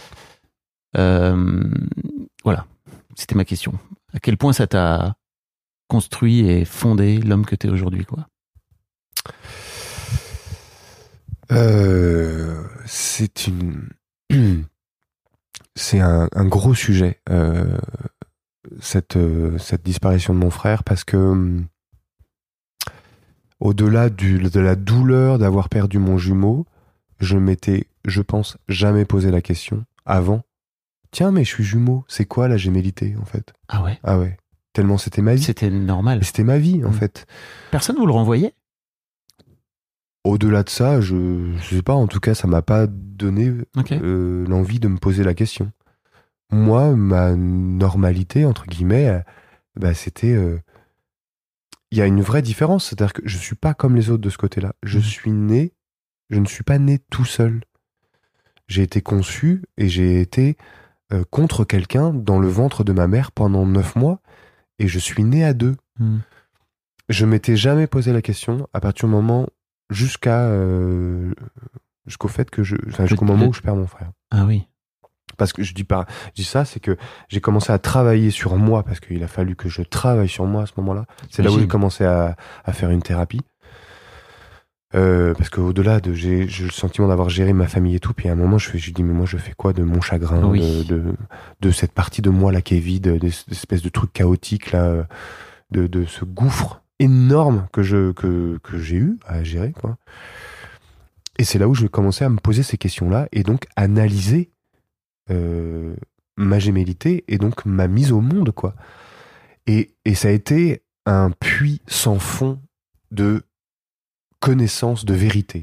Speaker 4: Voilà. C'était ma question. À quel point ça t'a construit et fondé l'homme que tu es aujourd'hui, quoi.
Speaker 3: C'est un gros sujet, cette disparition de mon frère, parce que au-delà de la douleur d'avoir perdu mon jumeau, je m'étais, je pense, jamais posé la question avant. Tiens, mais je suis jumeau, c'est quoi la gémellité, en fait?
Speaker 4: Ah ouais?
Speaker 3: Ah ouais. Tellement c'était ma vie.
Speaker 4: C'était normal.
Speaker 3: C'était ma vie, en fait.
Speaker 4: Personne vous le renvoyait?
Speaker 3: Au-delà de ça, je sais pas, en tout cas, ça m'a pas donné
Speaker 4: Okay.
Speaker 3: l'envie de me poser la question. Moi, ma normalité, entre guillemets, c'était... Il y a une vraie différence, c'est-à-dire que je suis pas comme les autres de ce côté-là. Je ne suis pas né tout seul. J'ai été conçu et j'ai été contre quelqu'un dans le ventre de ma mère pendant 9 mois et je suis né à 2. Je m'étais jamais posé la question à partir du moment jusqu'au fait que jusqu'au moment où je perds mon frère.
Speaker 4: Ah oui.
Speaker 3: Parce que je dis ça, c'est que j'ai commencé à travailler sur moi parce qu'il a fallu que je travaille sur moi à ce moment-là. C'est là où j'ai commencé à faire une thérapie. Parce qu'au-delà j'ai le sentiment d'avoir géré ma famille et tout, puis à un moment je dis mais moi je fais quoi de mon chagrin, de cette partie de moi là qui est vide, d'espèce de truc chaotique là, de ce gouffre énorme que j'ai eu à gérer, quoi. Et c'est là où je vais commencer à me poser ces questions-là et donc analyser ma gémellité et donc ma mise au monde, quoi. Et ça a été un puits sans fond de connaissance, de vérité.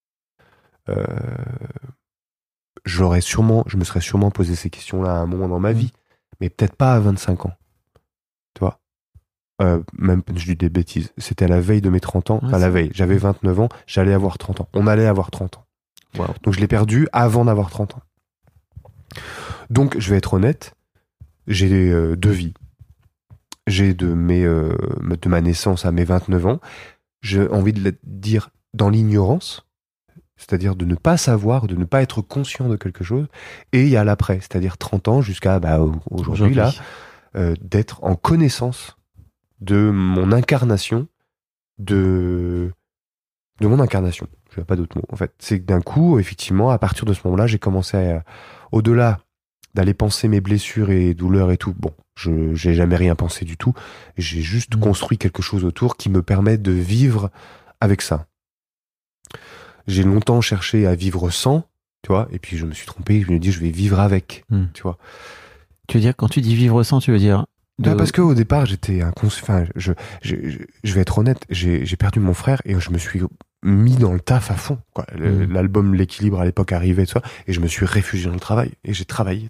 Speaker 3: Je me serais sûrement posé ces questions-là à un moment dans ma vie, mais peut-être pas à 25 ans. Tu vois, même, je dis des bêtises, c'était à la veille de mes 30 ans, la veille, j'avais 29 ans, j'allais avoir 30 ans. On allait avoir 30 ans. Wow. Donc je l'ai perdu avant d'avoir 30 ans. Donc, je vais être honnête, j'ai 2 vies. J'ai de ma naissance à mes 29 ans, j'ai envie de le dire dans l'ignorance, c'est-à-dire de ne pas savoir, de ne pas être conscient de quelque chose, et il y a l'après, c'est-à-dire 30 ans jusqu'à aujourd'hui, là, d'être en connaissance de mon incarnation, de mon incarnation. Je n'ai pas d'autre mot, en fait. C'est que d'un coup, effectivement, à partir de ce moment-là, j'ai commencé à, au-delà d'aller penser mes blessures et douleurs et tout, bon, j'ai jamais rien pensé du tout, j'ai juste construit quelque chose autour qui me permet de vivre avec ça. J'ai longtemps cherché à vivre sans, tu vois, et puis je me suis trompé, je me suis dit je vais vivre avec, tu vois.
Speaker 4: Tu veux dire, quand tu dis vivre sans, tu veux dire
Speaker 3: Parce qu'au départ, j'étais je vais être honnête, j'ai perdu mon frère et je me suis mis dans le taf à fond, quoi. L'album L'équilibre à l'époque arrivait, tout ça, et je me suis réfugié dans le travail et j'ai travaillé.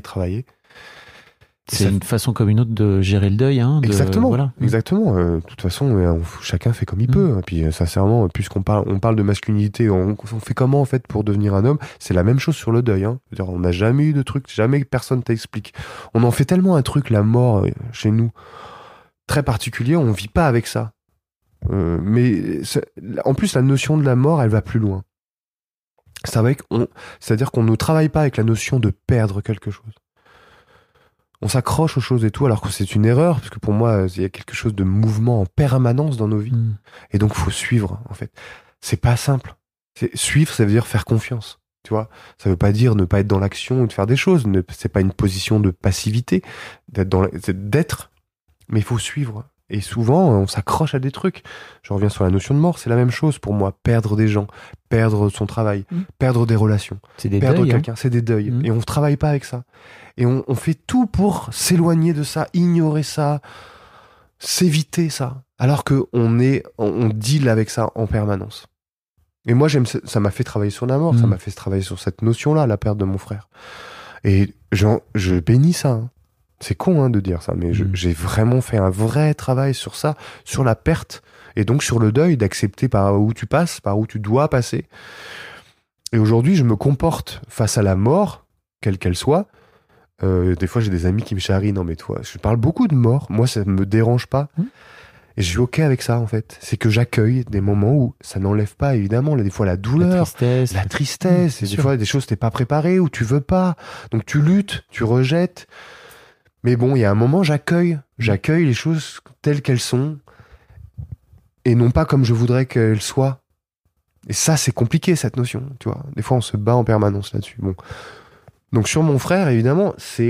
Speaker 4: C'est une façon comme une autre de gérer le deuil, hein.
Speaker 3: Exactement.
Speaker 4: Voilà.
Speaker 3: Exactement. De toute façon, chacun fait comme il peut. Et puis, sincèrement, puisqu'on parle de masculinité, on fait comment en fait pour devenir un homme? C'est la même chose sur le deuil, hein. C'est-à-dire, on n'a jamais eu de truc, jamais personne t'explique. On en fait tellement un truc, la mort, chez nous, très particulier, on vit pas avec ça. Mais en plus, la notion de la mort, elle va plus loin. C'est-à-dire qu'on ne travaille pas avec la notion de perdre quelque chose. On s'accroche aux choses et tout, alors que c'est une erreur, parce que pour moi, il y a quelque chose de mouvement en permanence dans nos vies. Et donc, il faut suivre, en fait. C'est pas simple. Suivre, ça veut dire faire confiance. Tu vois, ça veut pas dire ne pas être dans l'action ou de faire des choses. C'est pas une position de passivité, c'est d'être, mais il faut suivre. Et souvent, on s'accroche à des trucs. Je reviens sur la notion de mort, c'est la même chose pour moi. Perdre des gens, perdre son travail, perdre des relations,
Speaker 7: C'est des
Speaker 3: perdre
Speaker 7: deuils,
Speaker 3: quelqu'un, c'est des deuils. Et on ne travaille pas avec ça. Et on fait tout pour s'éloigner de ça, ignorer ça, s'éviter ça. Alors qu'on deal avec ça en permanence. Et moi, ça m'a fait travailler sur la mort, ça m'a fait travailler sur cette notion-là, la perte de mon frère. Et je bénis ça. Hein. C'est con de dire ça, mais j'ai vraiment fait un vrai travail sur ça, sur la perte, et donc sur le deuil, d'accepter par où tu passes, par où tu dois passer. Et aujourd'hui, je me comporte face à la mort, quelle qu'elle soit. Des fois, j'ai des amis qui me charrient. Non, mais toi, je parle beaucoup de mort. Moi, ça me dérange pas. Et je suis OK avec ça, en fait. C'est que j'accueille des moments où ça n'enlève pas, évidemment, des fois la douleur, la tristesse, et des fois des choses que t'es pas préparé, ou tu veux pas. Donc tu luttes, tu rejettes. Mais bon, il y a un moment, j'accueille les choses telles qu'elles sont, et non pas comme je voudrais qu'elles soient. Et ça, c'est compliqué, cette notion, tu vois. Des fois, on se bat en permanence là-dessus. Bon. Donc sur mon frère, évidemment,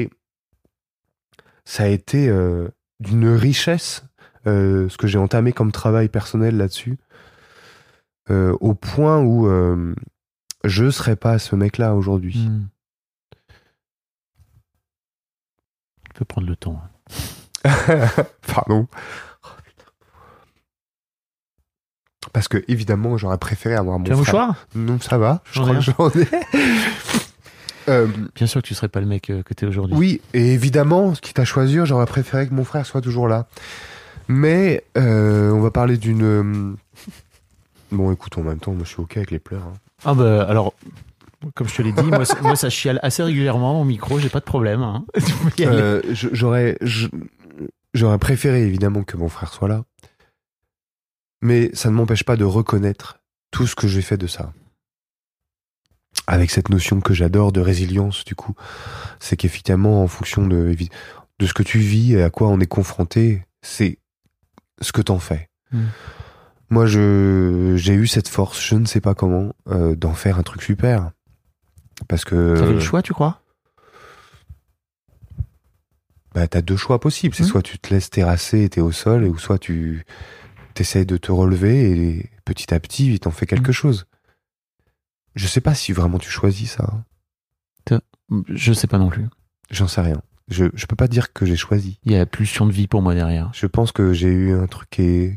Speaker 3: ça a été d'une richesse, ce que j'ai entamé comme travail personnel là-dessus, au point où je serais pas ce mec-là aujourd'hui.
Speaker 7: Tu peux prendre le temps.
Speaker 3: Pardon. Parce que, évidemment, j'aurais préféré avoir mon frère.
Speaker 7: Tu as un mouchoir ?
Speaker 3: Non, ça va. Je
Speaker 7: J'en ai
Speaker 3: crois que j'en ai.
Speaker 7: Bien sûr que tu serais pas le mec que t'es aujourd'hui.
Speaker 3: Oui, et évidemment, quitte à choisir, j'aurais préféré que mon frère soit toujours là. Mais on va parler d'une... Bon, écoute, en même temps, moi, je suis OK avec les pleurs. Hein.
Speaker 7: Ah bah, alors, comme je te l'ai dit, moi ça chiale assez régulièrement, mon micro, j'ai pas de problème. Hein.
Speaker 3: J'aurais préféré, évidemment, que mon frère soit là. Mais ça ne m'empêche pas de reconnaître tout ce que j'ai fait de ça. Avec cette notion que j'adore de résilience, du coup, c'est qu'effectivement, en fonction de ce que tu vis et à quoi on est confronté, c'est ce que t'en fais. Moi, j'ai eu cette force, je ne sais pas comment, d'en faire un truc super. Parce que...
Speaker 7: T'avais le choix, tu crois ?
Speaker 3: Bah, t'as deux choix possibles. C'est soit tu te laisses terrasser et t'es au sol, ou soit tu t'essayes de te relever et petit à petit, il t'en fait quelque chose. Je sais pas si vraiment tu choisis ça.
Speaker 7: Je sais pas non plus.
Speaker 3: J'en sais rien. Je peux pas dire que j'ai choisi.
Speaker 7: Il y a la pulsion de vie pour moi derrière.
Speaker 3: Je pense que j'ai eu un truc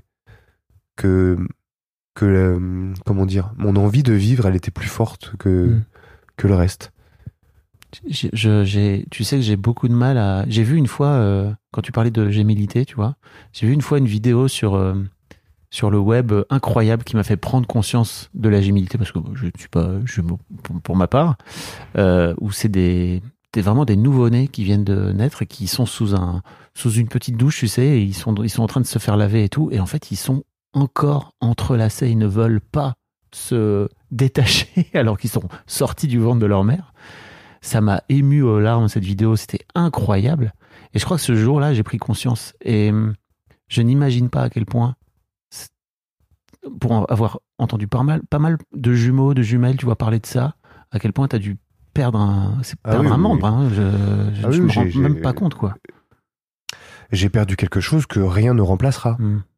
Speaker 3: comment dire, mon envie de vivre, elle était plus forte que le reste.
Speaker 7: Tu sais que j'ai beaucoup de mal à... J'ai vu une fois, quand tu parlais de gémilité, tu vois, j'ai vu une fois une vidéo sur le web incroyable qui m'a fait prendre conscience de la gémilité, parce que je ne suis pas... pour ma part, où c'est vraiment des nouveau-nés qui viennent de naître et qui sont sous une petite douche, tu sais, et ils sont en train de se faire laver et tout, et en fait, ils sont encore entrelacés, ils ne veulent pas se détacher alors qu'ils sont sortis du ventre de leur mère. Ça m'a ému aux larmes, cette vidéo, c'était incroyable. Et je crois que ce jour-là, j'ai pris conscience. Et je n'imagine pas à quel point, pour avoir entendu pas mal de jumeaux, de jumelles, tu vois, parler de ça, à quel point tu as dû perdre un membre. Hein. Je me rends même pas compte, quoi.
Speaker 3: J'ai perdu quelque chose que rien ne remplacera.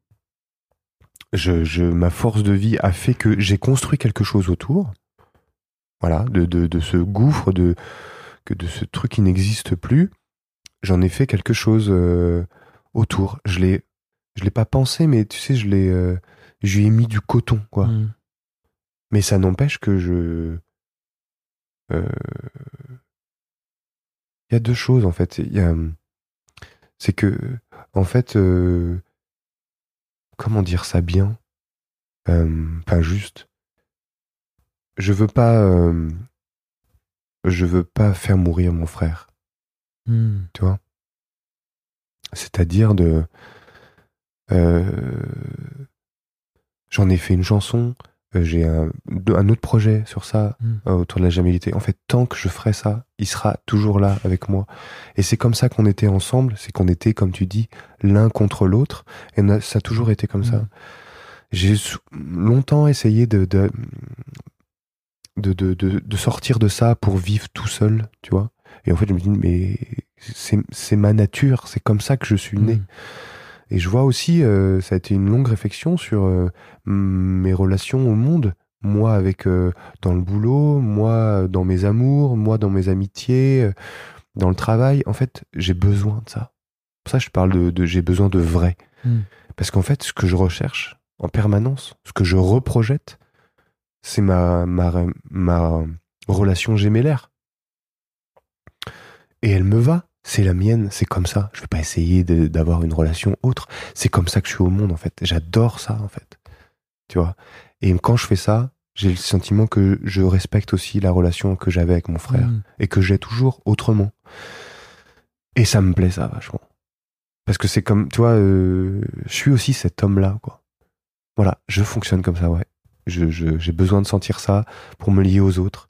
Speaker 3: Ma force de vie a fait que j'ai construit quelque chose autour. Voilà, de ce gouffre, de ce truc qui n'existe plus, j'en ai fait quelque chose autour. Je l'ai pas pensé, mais tu sais, je lui ai mis du coton, quoi. Mais ça n'empêche que il y a deux choses, en fait. C'est que, en fait, comment dire ça bien, pas juste. Je veux pas faire mourir mon frère. Tu vois? C'est-à-dire j'en ai fait une chanson, j'ai un autre projet sur ça, autour de la gémilité. En fait, tant que je ferai ça, il sera toujours là avec moi. Et c'est comme ça qu'on était ensemble, c'est qu'on était, comme tu dis, l'un contre l'autre, et ça a toujours été comme ça. J'ai longtemps essayé de sortir de ça pour vivre tout seul, tu vois. Et en fait, je me dis, mais c'est ma nature, c'est comme ça que je suis né. Et je vois aussi, ça a été une longue réflexion sur mes relations au monde. Moi avec dans le boulot, moi dans mes amours, moi dans mes amitiés, dans le travail. En fait, j'ai besoin de ça. Pour ça, je parle de j'ai besoin de vrai. Parce qu'en fait, ce que je recherche en permanence, ce que je reprojette, c'est ma relation gémellaire. Et elle me va. C'est la mienne, c'est comme ça. Je vais pas essayer d'avoir une relation autre. C'est comme ça que je suis au monde, en fait. J'adore ça, en fait. Tu vois. Et quand je fais ça, j'ai le sentiment que je respecte aussi la relation que j'avais avec mon frère et que j'ai toujours autrement. Et ça me plaît, ça, vachement. Parce que c'est comme, tu vois, je suis aussi cet homme-là, quoi. Voilà, je fonctionne comme ça, ouais. J'ai besoin de sentir ça pour me lier aux autres.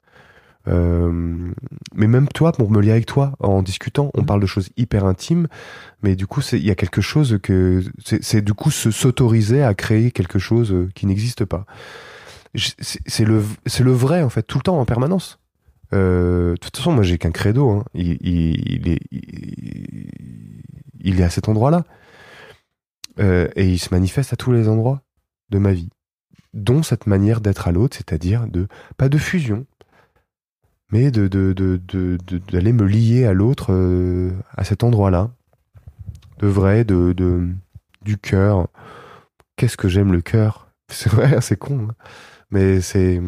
Speaker 3: Mais même toi, pour me lier avec toi, en discutant, on parle de choses hyper intimes, mais du coup, il y a quelque chose que c'est du coup s'autoriser à créer quelque chose qui n'existe pas. C'est le vrai en fait, tout le temps, en permanence. De toute façon, moi, j'ai qu'un credo. Hein. Il est à cet endroit-là, et il se manifeste à tous les endroits de ma vie, dont cette manière d'être à l'autre, c'est-à-dire pas de fusion. Mais d'aller me lier à l'autre à cet endroit-là, de vrai, du cœur. Qu'est-ce que j'aime le cœur. C'est vrai, c'est con, hein. Mais c'est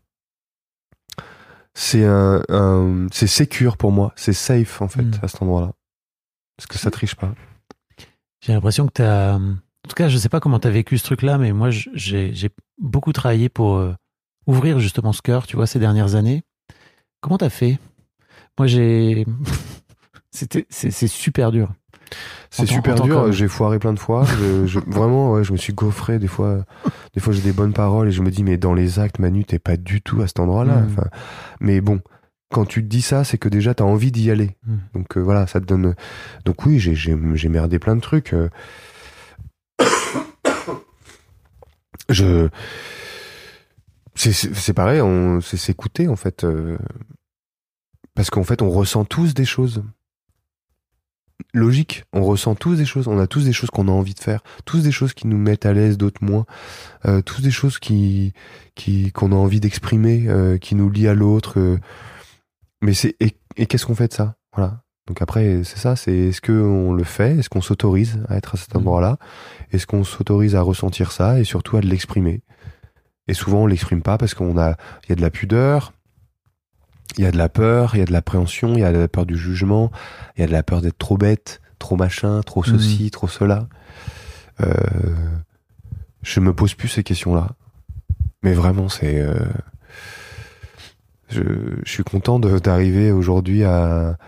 Speaker 3: sécure pour moi, c'est safe en fait à cet endroit-là, parce que ça triche pas.
Speaker 7: J'ai l'impression que t'as, en tout cas, je sais pas comment t'as vécu ce truc-là, mais moi, j'ai beaucoup travaillé pour ouvrir justement ce cœur, tu vois, ces dernières années. Comment t'as fait? Moi, c'est super dur.
Speaker 3: C'est super dur, j'ai foiré plein de fois. Vraiment, ouais, je me suis gaufré des fois. Des fois, j'ai des bonnes paroles et je me dis, mais dans les actes, Manu, t'es pas du tout à cet endroit-là. Enfin, mais bon, quand tu te dis ça, c'est que déjà, t'as envie d'y aller. Donc voilà, ça te donne... Donc oui, j'ai merdé plein de trucs. C'est pareil, c'est s'écouter, en fait. Parce qu'en fait, on ressent tous des choses. Logique, on ressent tous des choses, on a tous des choses qu'on a envie de faire, tous des choses qui nous mettent à l'aise, d'autres moins, tous des choses qu'on a envie d'exprimer, qui nous lient à l'autre. Mais et qu'est-ce qu'on fait de ça? Voilà. Donc après, c'est ça, c'est est-ce qu'on le fait? Est-ce qu'on s'autorise à être à cet endroit-là? Est-ce qu'on s'autorise à ressentir ça et surtout à l'exprimer? Et souvent, on l'exprime pas parce il y a de la pudeur. Il y a de la peur, il y a de l'appréhension, il y a de la peur du jugement, il y a de la peur d'être trop bête, trop machin, trop ceci, trop cela. Je me pose plus ces questions-là. Mais vraiment, je suis content d'arriver aujourd'hui à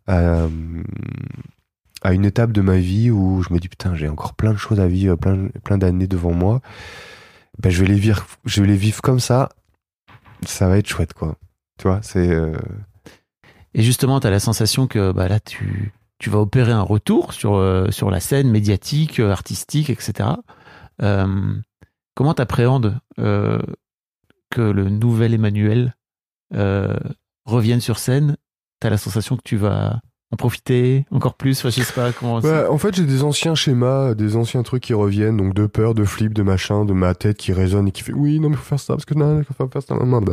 Speaker 3: une étape de ma vie où je me dis putain, j'ai encore plein de choses à vivre, plein d'années devant moi. Ben, je vais les vivre comme ça. Ça va être chouette, quoi. Tu vois, c'est...
Speaker 7: Et justement, tu as la sensation que bah, là, tu vas opérer un retour sur la scène médiatique, artistique, etc. Comment tu appréhendes que le nouvel Emmanuel revienne sur scène? Tu as la sensation que tu vas en profiter encore plus? Enfin, je sais pas comment...
Speaker 3: En fait, j'ai des anciens schémas, des anciens trucs qui reviennent, donc de peur, de flip, de machin, de ma tête qui résonne et qui fait « Oui, non, mais faut faire ça, parce que non, faut faire ça... »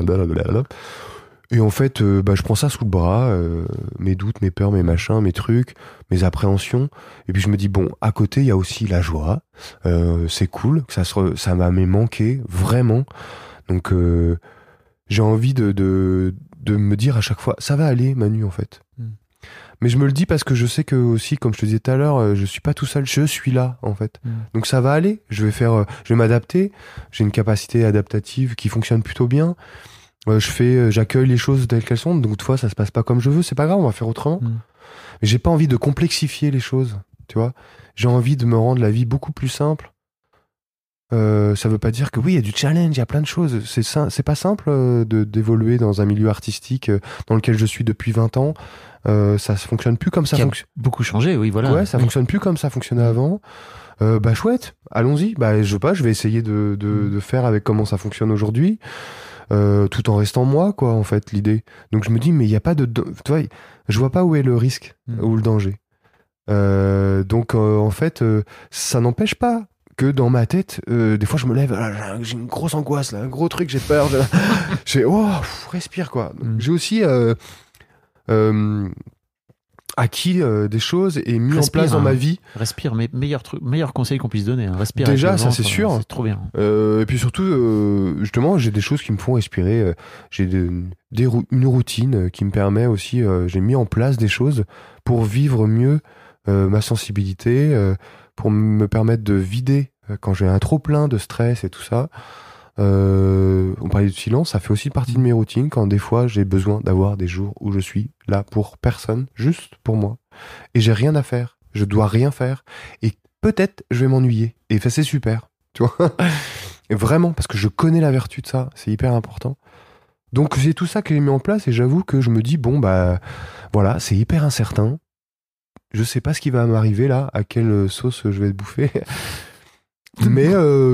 Speaker 3: Et en fait, je prends ça sous le bras, mes doutes, mes peurs, mes machins, mes trucs, mes appréhensions. Et puis je me dis, bon, à côté, il y a aussi la joie. C'est cool, ça m'a manqué, vraiment. Donc, j'ai envie de me dire à chaque fois, ça va aller, Manu, en fait. Mais je me le dis parce que je sais que aussi, comme je te disais tout à l'heure, je suis pas tout seul, je suis là, en fait. Donc ça va aller, je vais m'adapter. J'ai une capacité adaptative qui fonctionne plutôt bien. J'accueille les choses telles qu'elles sont, donc toutefois ça se passe pas comme je veux, c'est pas grave, on va faire autrement. Mais j'ai pas envie de complexifier les choses, tu vois. J'ai envie de me rendre la vie beaucoup plus simple. Ça veut pas dire que oui, il y a du challenge, il y a plein de choses. C'est pas simple d'évoluer dans un milieu artistique dans lequel je suis depuis 20 ans. Ça fonctionne plus comme ça.
Speaker 7: Beaucoup changé, oui, voilà.
Speaker 3: Ouais, ça fonctionne plus comme ça fonctionnait avant. Chouette, allons-y. Je vais essayer de faire avec comment ça fonctionne aujourd'hui. Tout en restant moi, quoi, en fait, l'idée. Donc je me dis, mais il n'y a pas de... Tu vois, je vois pas où est le risque ou le danger. Donc en fait, ça n'empêche pas que dans ma tête, des fois je me lève, j'ai une grosse angoisse, là, un gros truc, j'ai peur, respire quoi. Donc, j'ai aussi acquis des choses et mis en place dans ma vie.
Speaker 7: Respire, mais meilleur conseil qu'on puisse donner. Respire.
Speaker 3: Déjà, ça c'est sûr.
Speaker 7: C'est trop bien.
Speaker 3: Et puis surtout, justement, j'ai des choses qui me font respirer. J'ai une routine qui me permet aussi. J'ai mis en place des choses pour vivre mieux ma sensibilité, pour me permettre de vider quand j'ai un trop plein de stress et tout ça. On parlait de silence, ça fait aussi partie de mes routines quand des fois j'ai besoin d'avoir des jours où je suis là pour personne, juste pour moi, et j'ai rien à faire, je dois rien faire, et peut-être je vais m'ennuyer, et ça c'est super, tu vois. Et vraiment, parce que je connais la vertu de ça, c'est hyper important. Donc c'est tout ça que j'ai mis en place, et j'avoue que je me dis bon bah voilà, c'est hyper incertain, je sais pas ce qui va m'arriver là, à quelle sauce je vais être bouffé, mais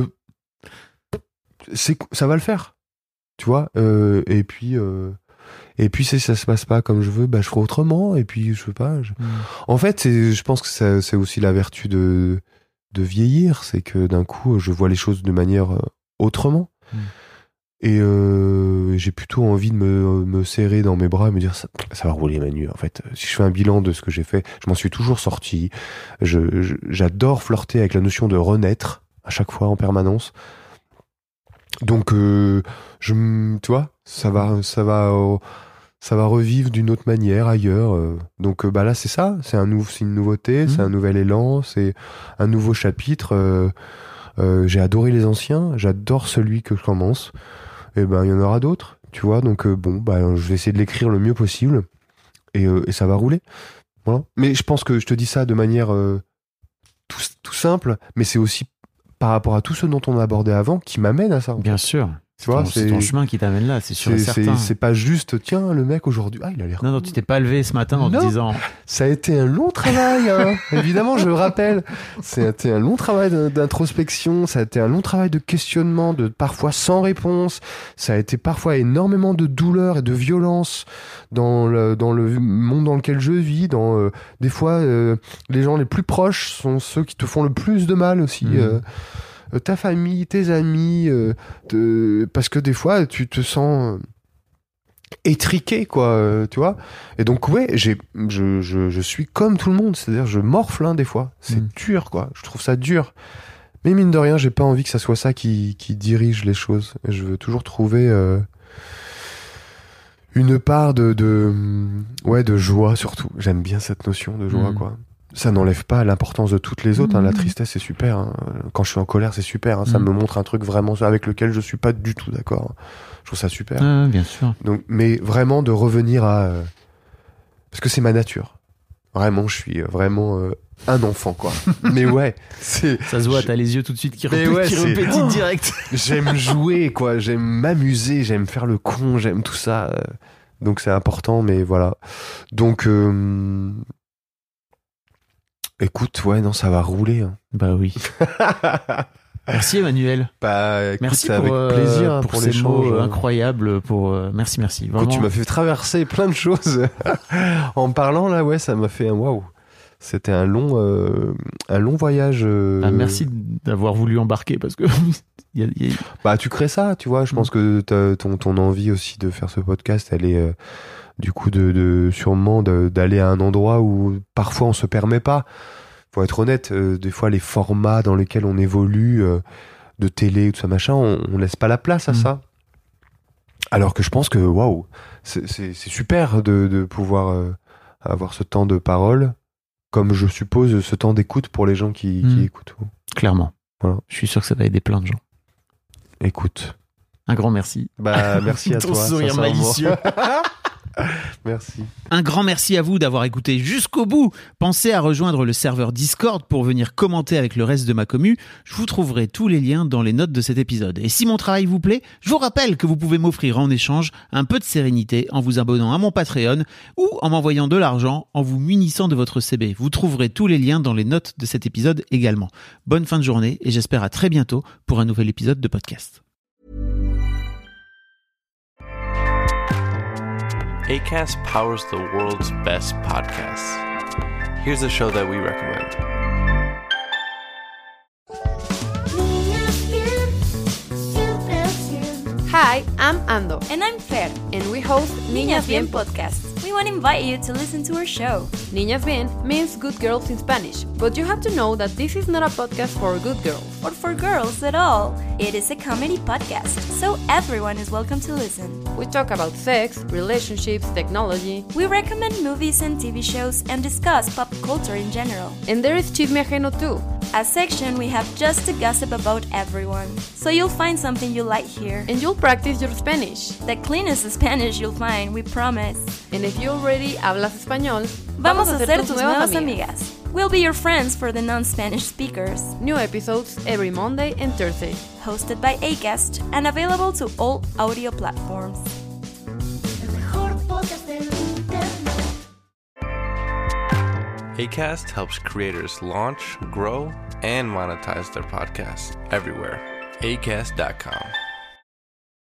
Speaker 3: ça va le faire, tu vois. Et puis si ça se passe pas comme je veux, bah je ferai autrement. Et puis je sais pas. En fait, je pense que c'est aussi la vertu de vieillir, c'est que d'un coup, je vois les choses de manière autrement. Et j'ai plutôt envie de me serrer dans mes bras et me dire ça va rouler Manu. En fait, si je fais un bilan de ce que j'ai fait, je m'en suis toujours sorti. J'adore flirter avec la notion de renaître à chaque fois, en permanence. Donc, tu vois, ça va revivre d'une autre manière ailleurs. Donc, bah là, c'est ça. C'est une nouveauté, c'est un nouvel élan, c'est un nouveau chapitre. J'ai adoré les anciens, j'adore celui que je commence. Et ben, il y en aura d'autres, tu vois. Donc, bon, bah, je vais essayer de l'écrire le mieux possible et ça va rouler. Voilà. Mais je pense que je te dis ça de manière tout simple, mais c'est aussi par rapport à tout ce dont on a abordé avant, qui m'amène à ça.
Speaker 7: Bien sûr.
Speaker 3: Tu vois,
Speaker 7: c'est ton chemin qui t'amène là, c'est sûr et certain.
Speaker 3: C'est pas juste, tiens, le mec aujourd'hui, il a l'air
Speaker 7: Non, tu t'es pas levé ce matin en te disant...
Speaker 3: Ça a été un long travail, hein. Évidemment, je le rappelle. Ça a été un long travail d'introspection, ça a été un long travail de questionnement, parfois sans réponse. Ça a été parfois énormément de douleur et de violence dans le monde dans lequel je vis. Des fois, les gens les plus proches sont ceux qui te font le plus de mal aussi. Ta famille, tes amis, parce que des fois tu te sens étriqué, quoi, tu vois. Et donc ouais, je suis comme tout le monde, c'est-à-dire je morfle des fois. C'est dur, quoi. Je trouve ça dur. Mais mine de rien, j'ai pas envie que ça soit ça qui dirige les choses. Je veux toujours trouver une part de joie surtout. J'aime bien cette notion de joie, quoi. Ça n'enlève pas l'importance de toutes les autres. La tristesse, c'est super. Quand je suis en colère, c'est super. Ça me montre un truc vraiment avec lequel je suis pas du tout d'accord. Je trouve ça super.
Speaker 7: Bien sûr.
Speaker 3: Donc, mais vraiment de revenir à... Parce que c'est ma nature. Vraiment, je suis vraiment un enfant, quoi. Mais ouais,
Speaker 7: ça se voit, t'as les yeux tout de suite qui répétent direct.
Speaker 3: J'aime jouer, quoi. J'aime m'amuser, j'aime faire le con, j'aime tout ça. Donc c'est important, mais voilà. Donc... Écoute, ouais, non, ça va rouler.
Speaker 7: Bah oui. Merci Emmanuel.
Speaker 3: Bah, écoute,
Speaker 7: merci
Speaker 3: avec plaisir
Speaker 7: pour ces mots incroyables. Merci. Vraiment.
Speaker 3: Écoute, tu m'as fait traverser plein de choses en parlant là, ouais, ça m'a fait un waouh. C'était un long voyage.
Speaker 7: Merci d'avoir voulu embarquer parce que.
Speaker 3: Bah, tu crées ça, tu vois. Je pense que ton envie aussi de faire ce podcast, elle est du coup sûrement d'aller à un endroit où parfois on se permet pas. Faut être honnête, des fois les formats dans lesquels on évolue, de télé, tout ça machin, on laisse pas la place à ça. Alors que je pense que waouh, c'est super de pouvoir avoir ce temps de parole, comme je suppose ce temps d'écoute pour les gens qui écoutent.
Speaker 7: Clairement.
Speaker 3: Voilà.
Speaker 7: Je suis sûr que ça va aider plein de gens.
Speaker 3: Écoute.
Speaker 7: Un grand merci.
Speaker 3: Bah merci à
Speaker 7: ton
Speaker 3: toi.
Speaker 7: Ton sourire malicieux.
Speaker 3: Merci.
Speaker 4: Un grand merci à vous d'avoir écouté jusqu'au bout. Pensez à rejoindre le serveur Discord pour venir commenter avec le reste de ma commu. Je vous trouverai tous les liens dans les notes de cet épisode. Et si mon travail vous plaît, je vous rappelle que vous pouvez m'offrir en échange un peu de sérénité en vous abonnant à mon Patreon ou en m'envoyant de l'argent en vous munissant de votre CB. Vous trouverez tous les liens dans les notes de cet épisode également. Bonne fin de journée et j'espère à très bientôt pour un nouvel épisode de podcast.
Speaker 8: Acast powers the world's best podcasts. Here's a show that we recommend.
Speaker 9: Hi, I'm Ando.
Speaker 5: And I'm Fer.
Speaker 9: And we host Niñas Bien podcast.
Speaker 5: We want to invite you to listen to our show.
Speaker 9: Niñas Bien means good girls in Spanish, but you have to know that this is not a podcast for good girls.
Speaker 5: Or for girls at all. It is a comedy podcast, so everyone is welcome to listen.
Speaker 9: We talk about sex, relationships, technology.
Speaker 5: We recommend movies and TV shows and discuss pop culture in general.
Speaker 9: And there is Chisme Ajeno too.
Speaker 5: A section we have just to gossip about everyone. So you'll find something you like here.
Speaker 9: And you'll practice your Spanish.
Speaker 5: The cleanest Spanish you'll find, we promise.
Speaker 9: And if you already hablas español,
Speaker 5: vamos a ser tus nuevas amigas. We'll be your friends for the non-Spanish speakers.
Speaker 9: New episodes every Monday and Thursday.
Speaker 5: Hosted by Acast and available to all audio platforms.
Speaker 8: Acast helps creators launch, grow, and monetize their podcasts everywhere. Acast.com.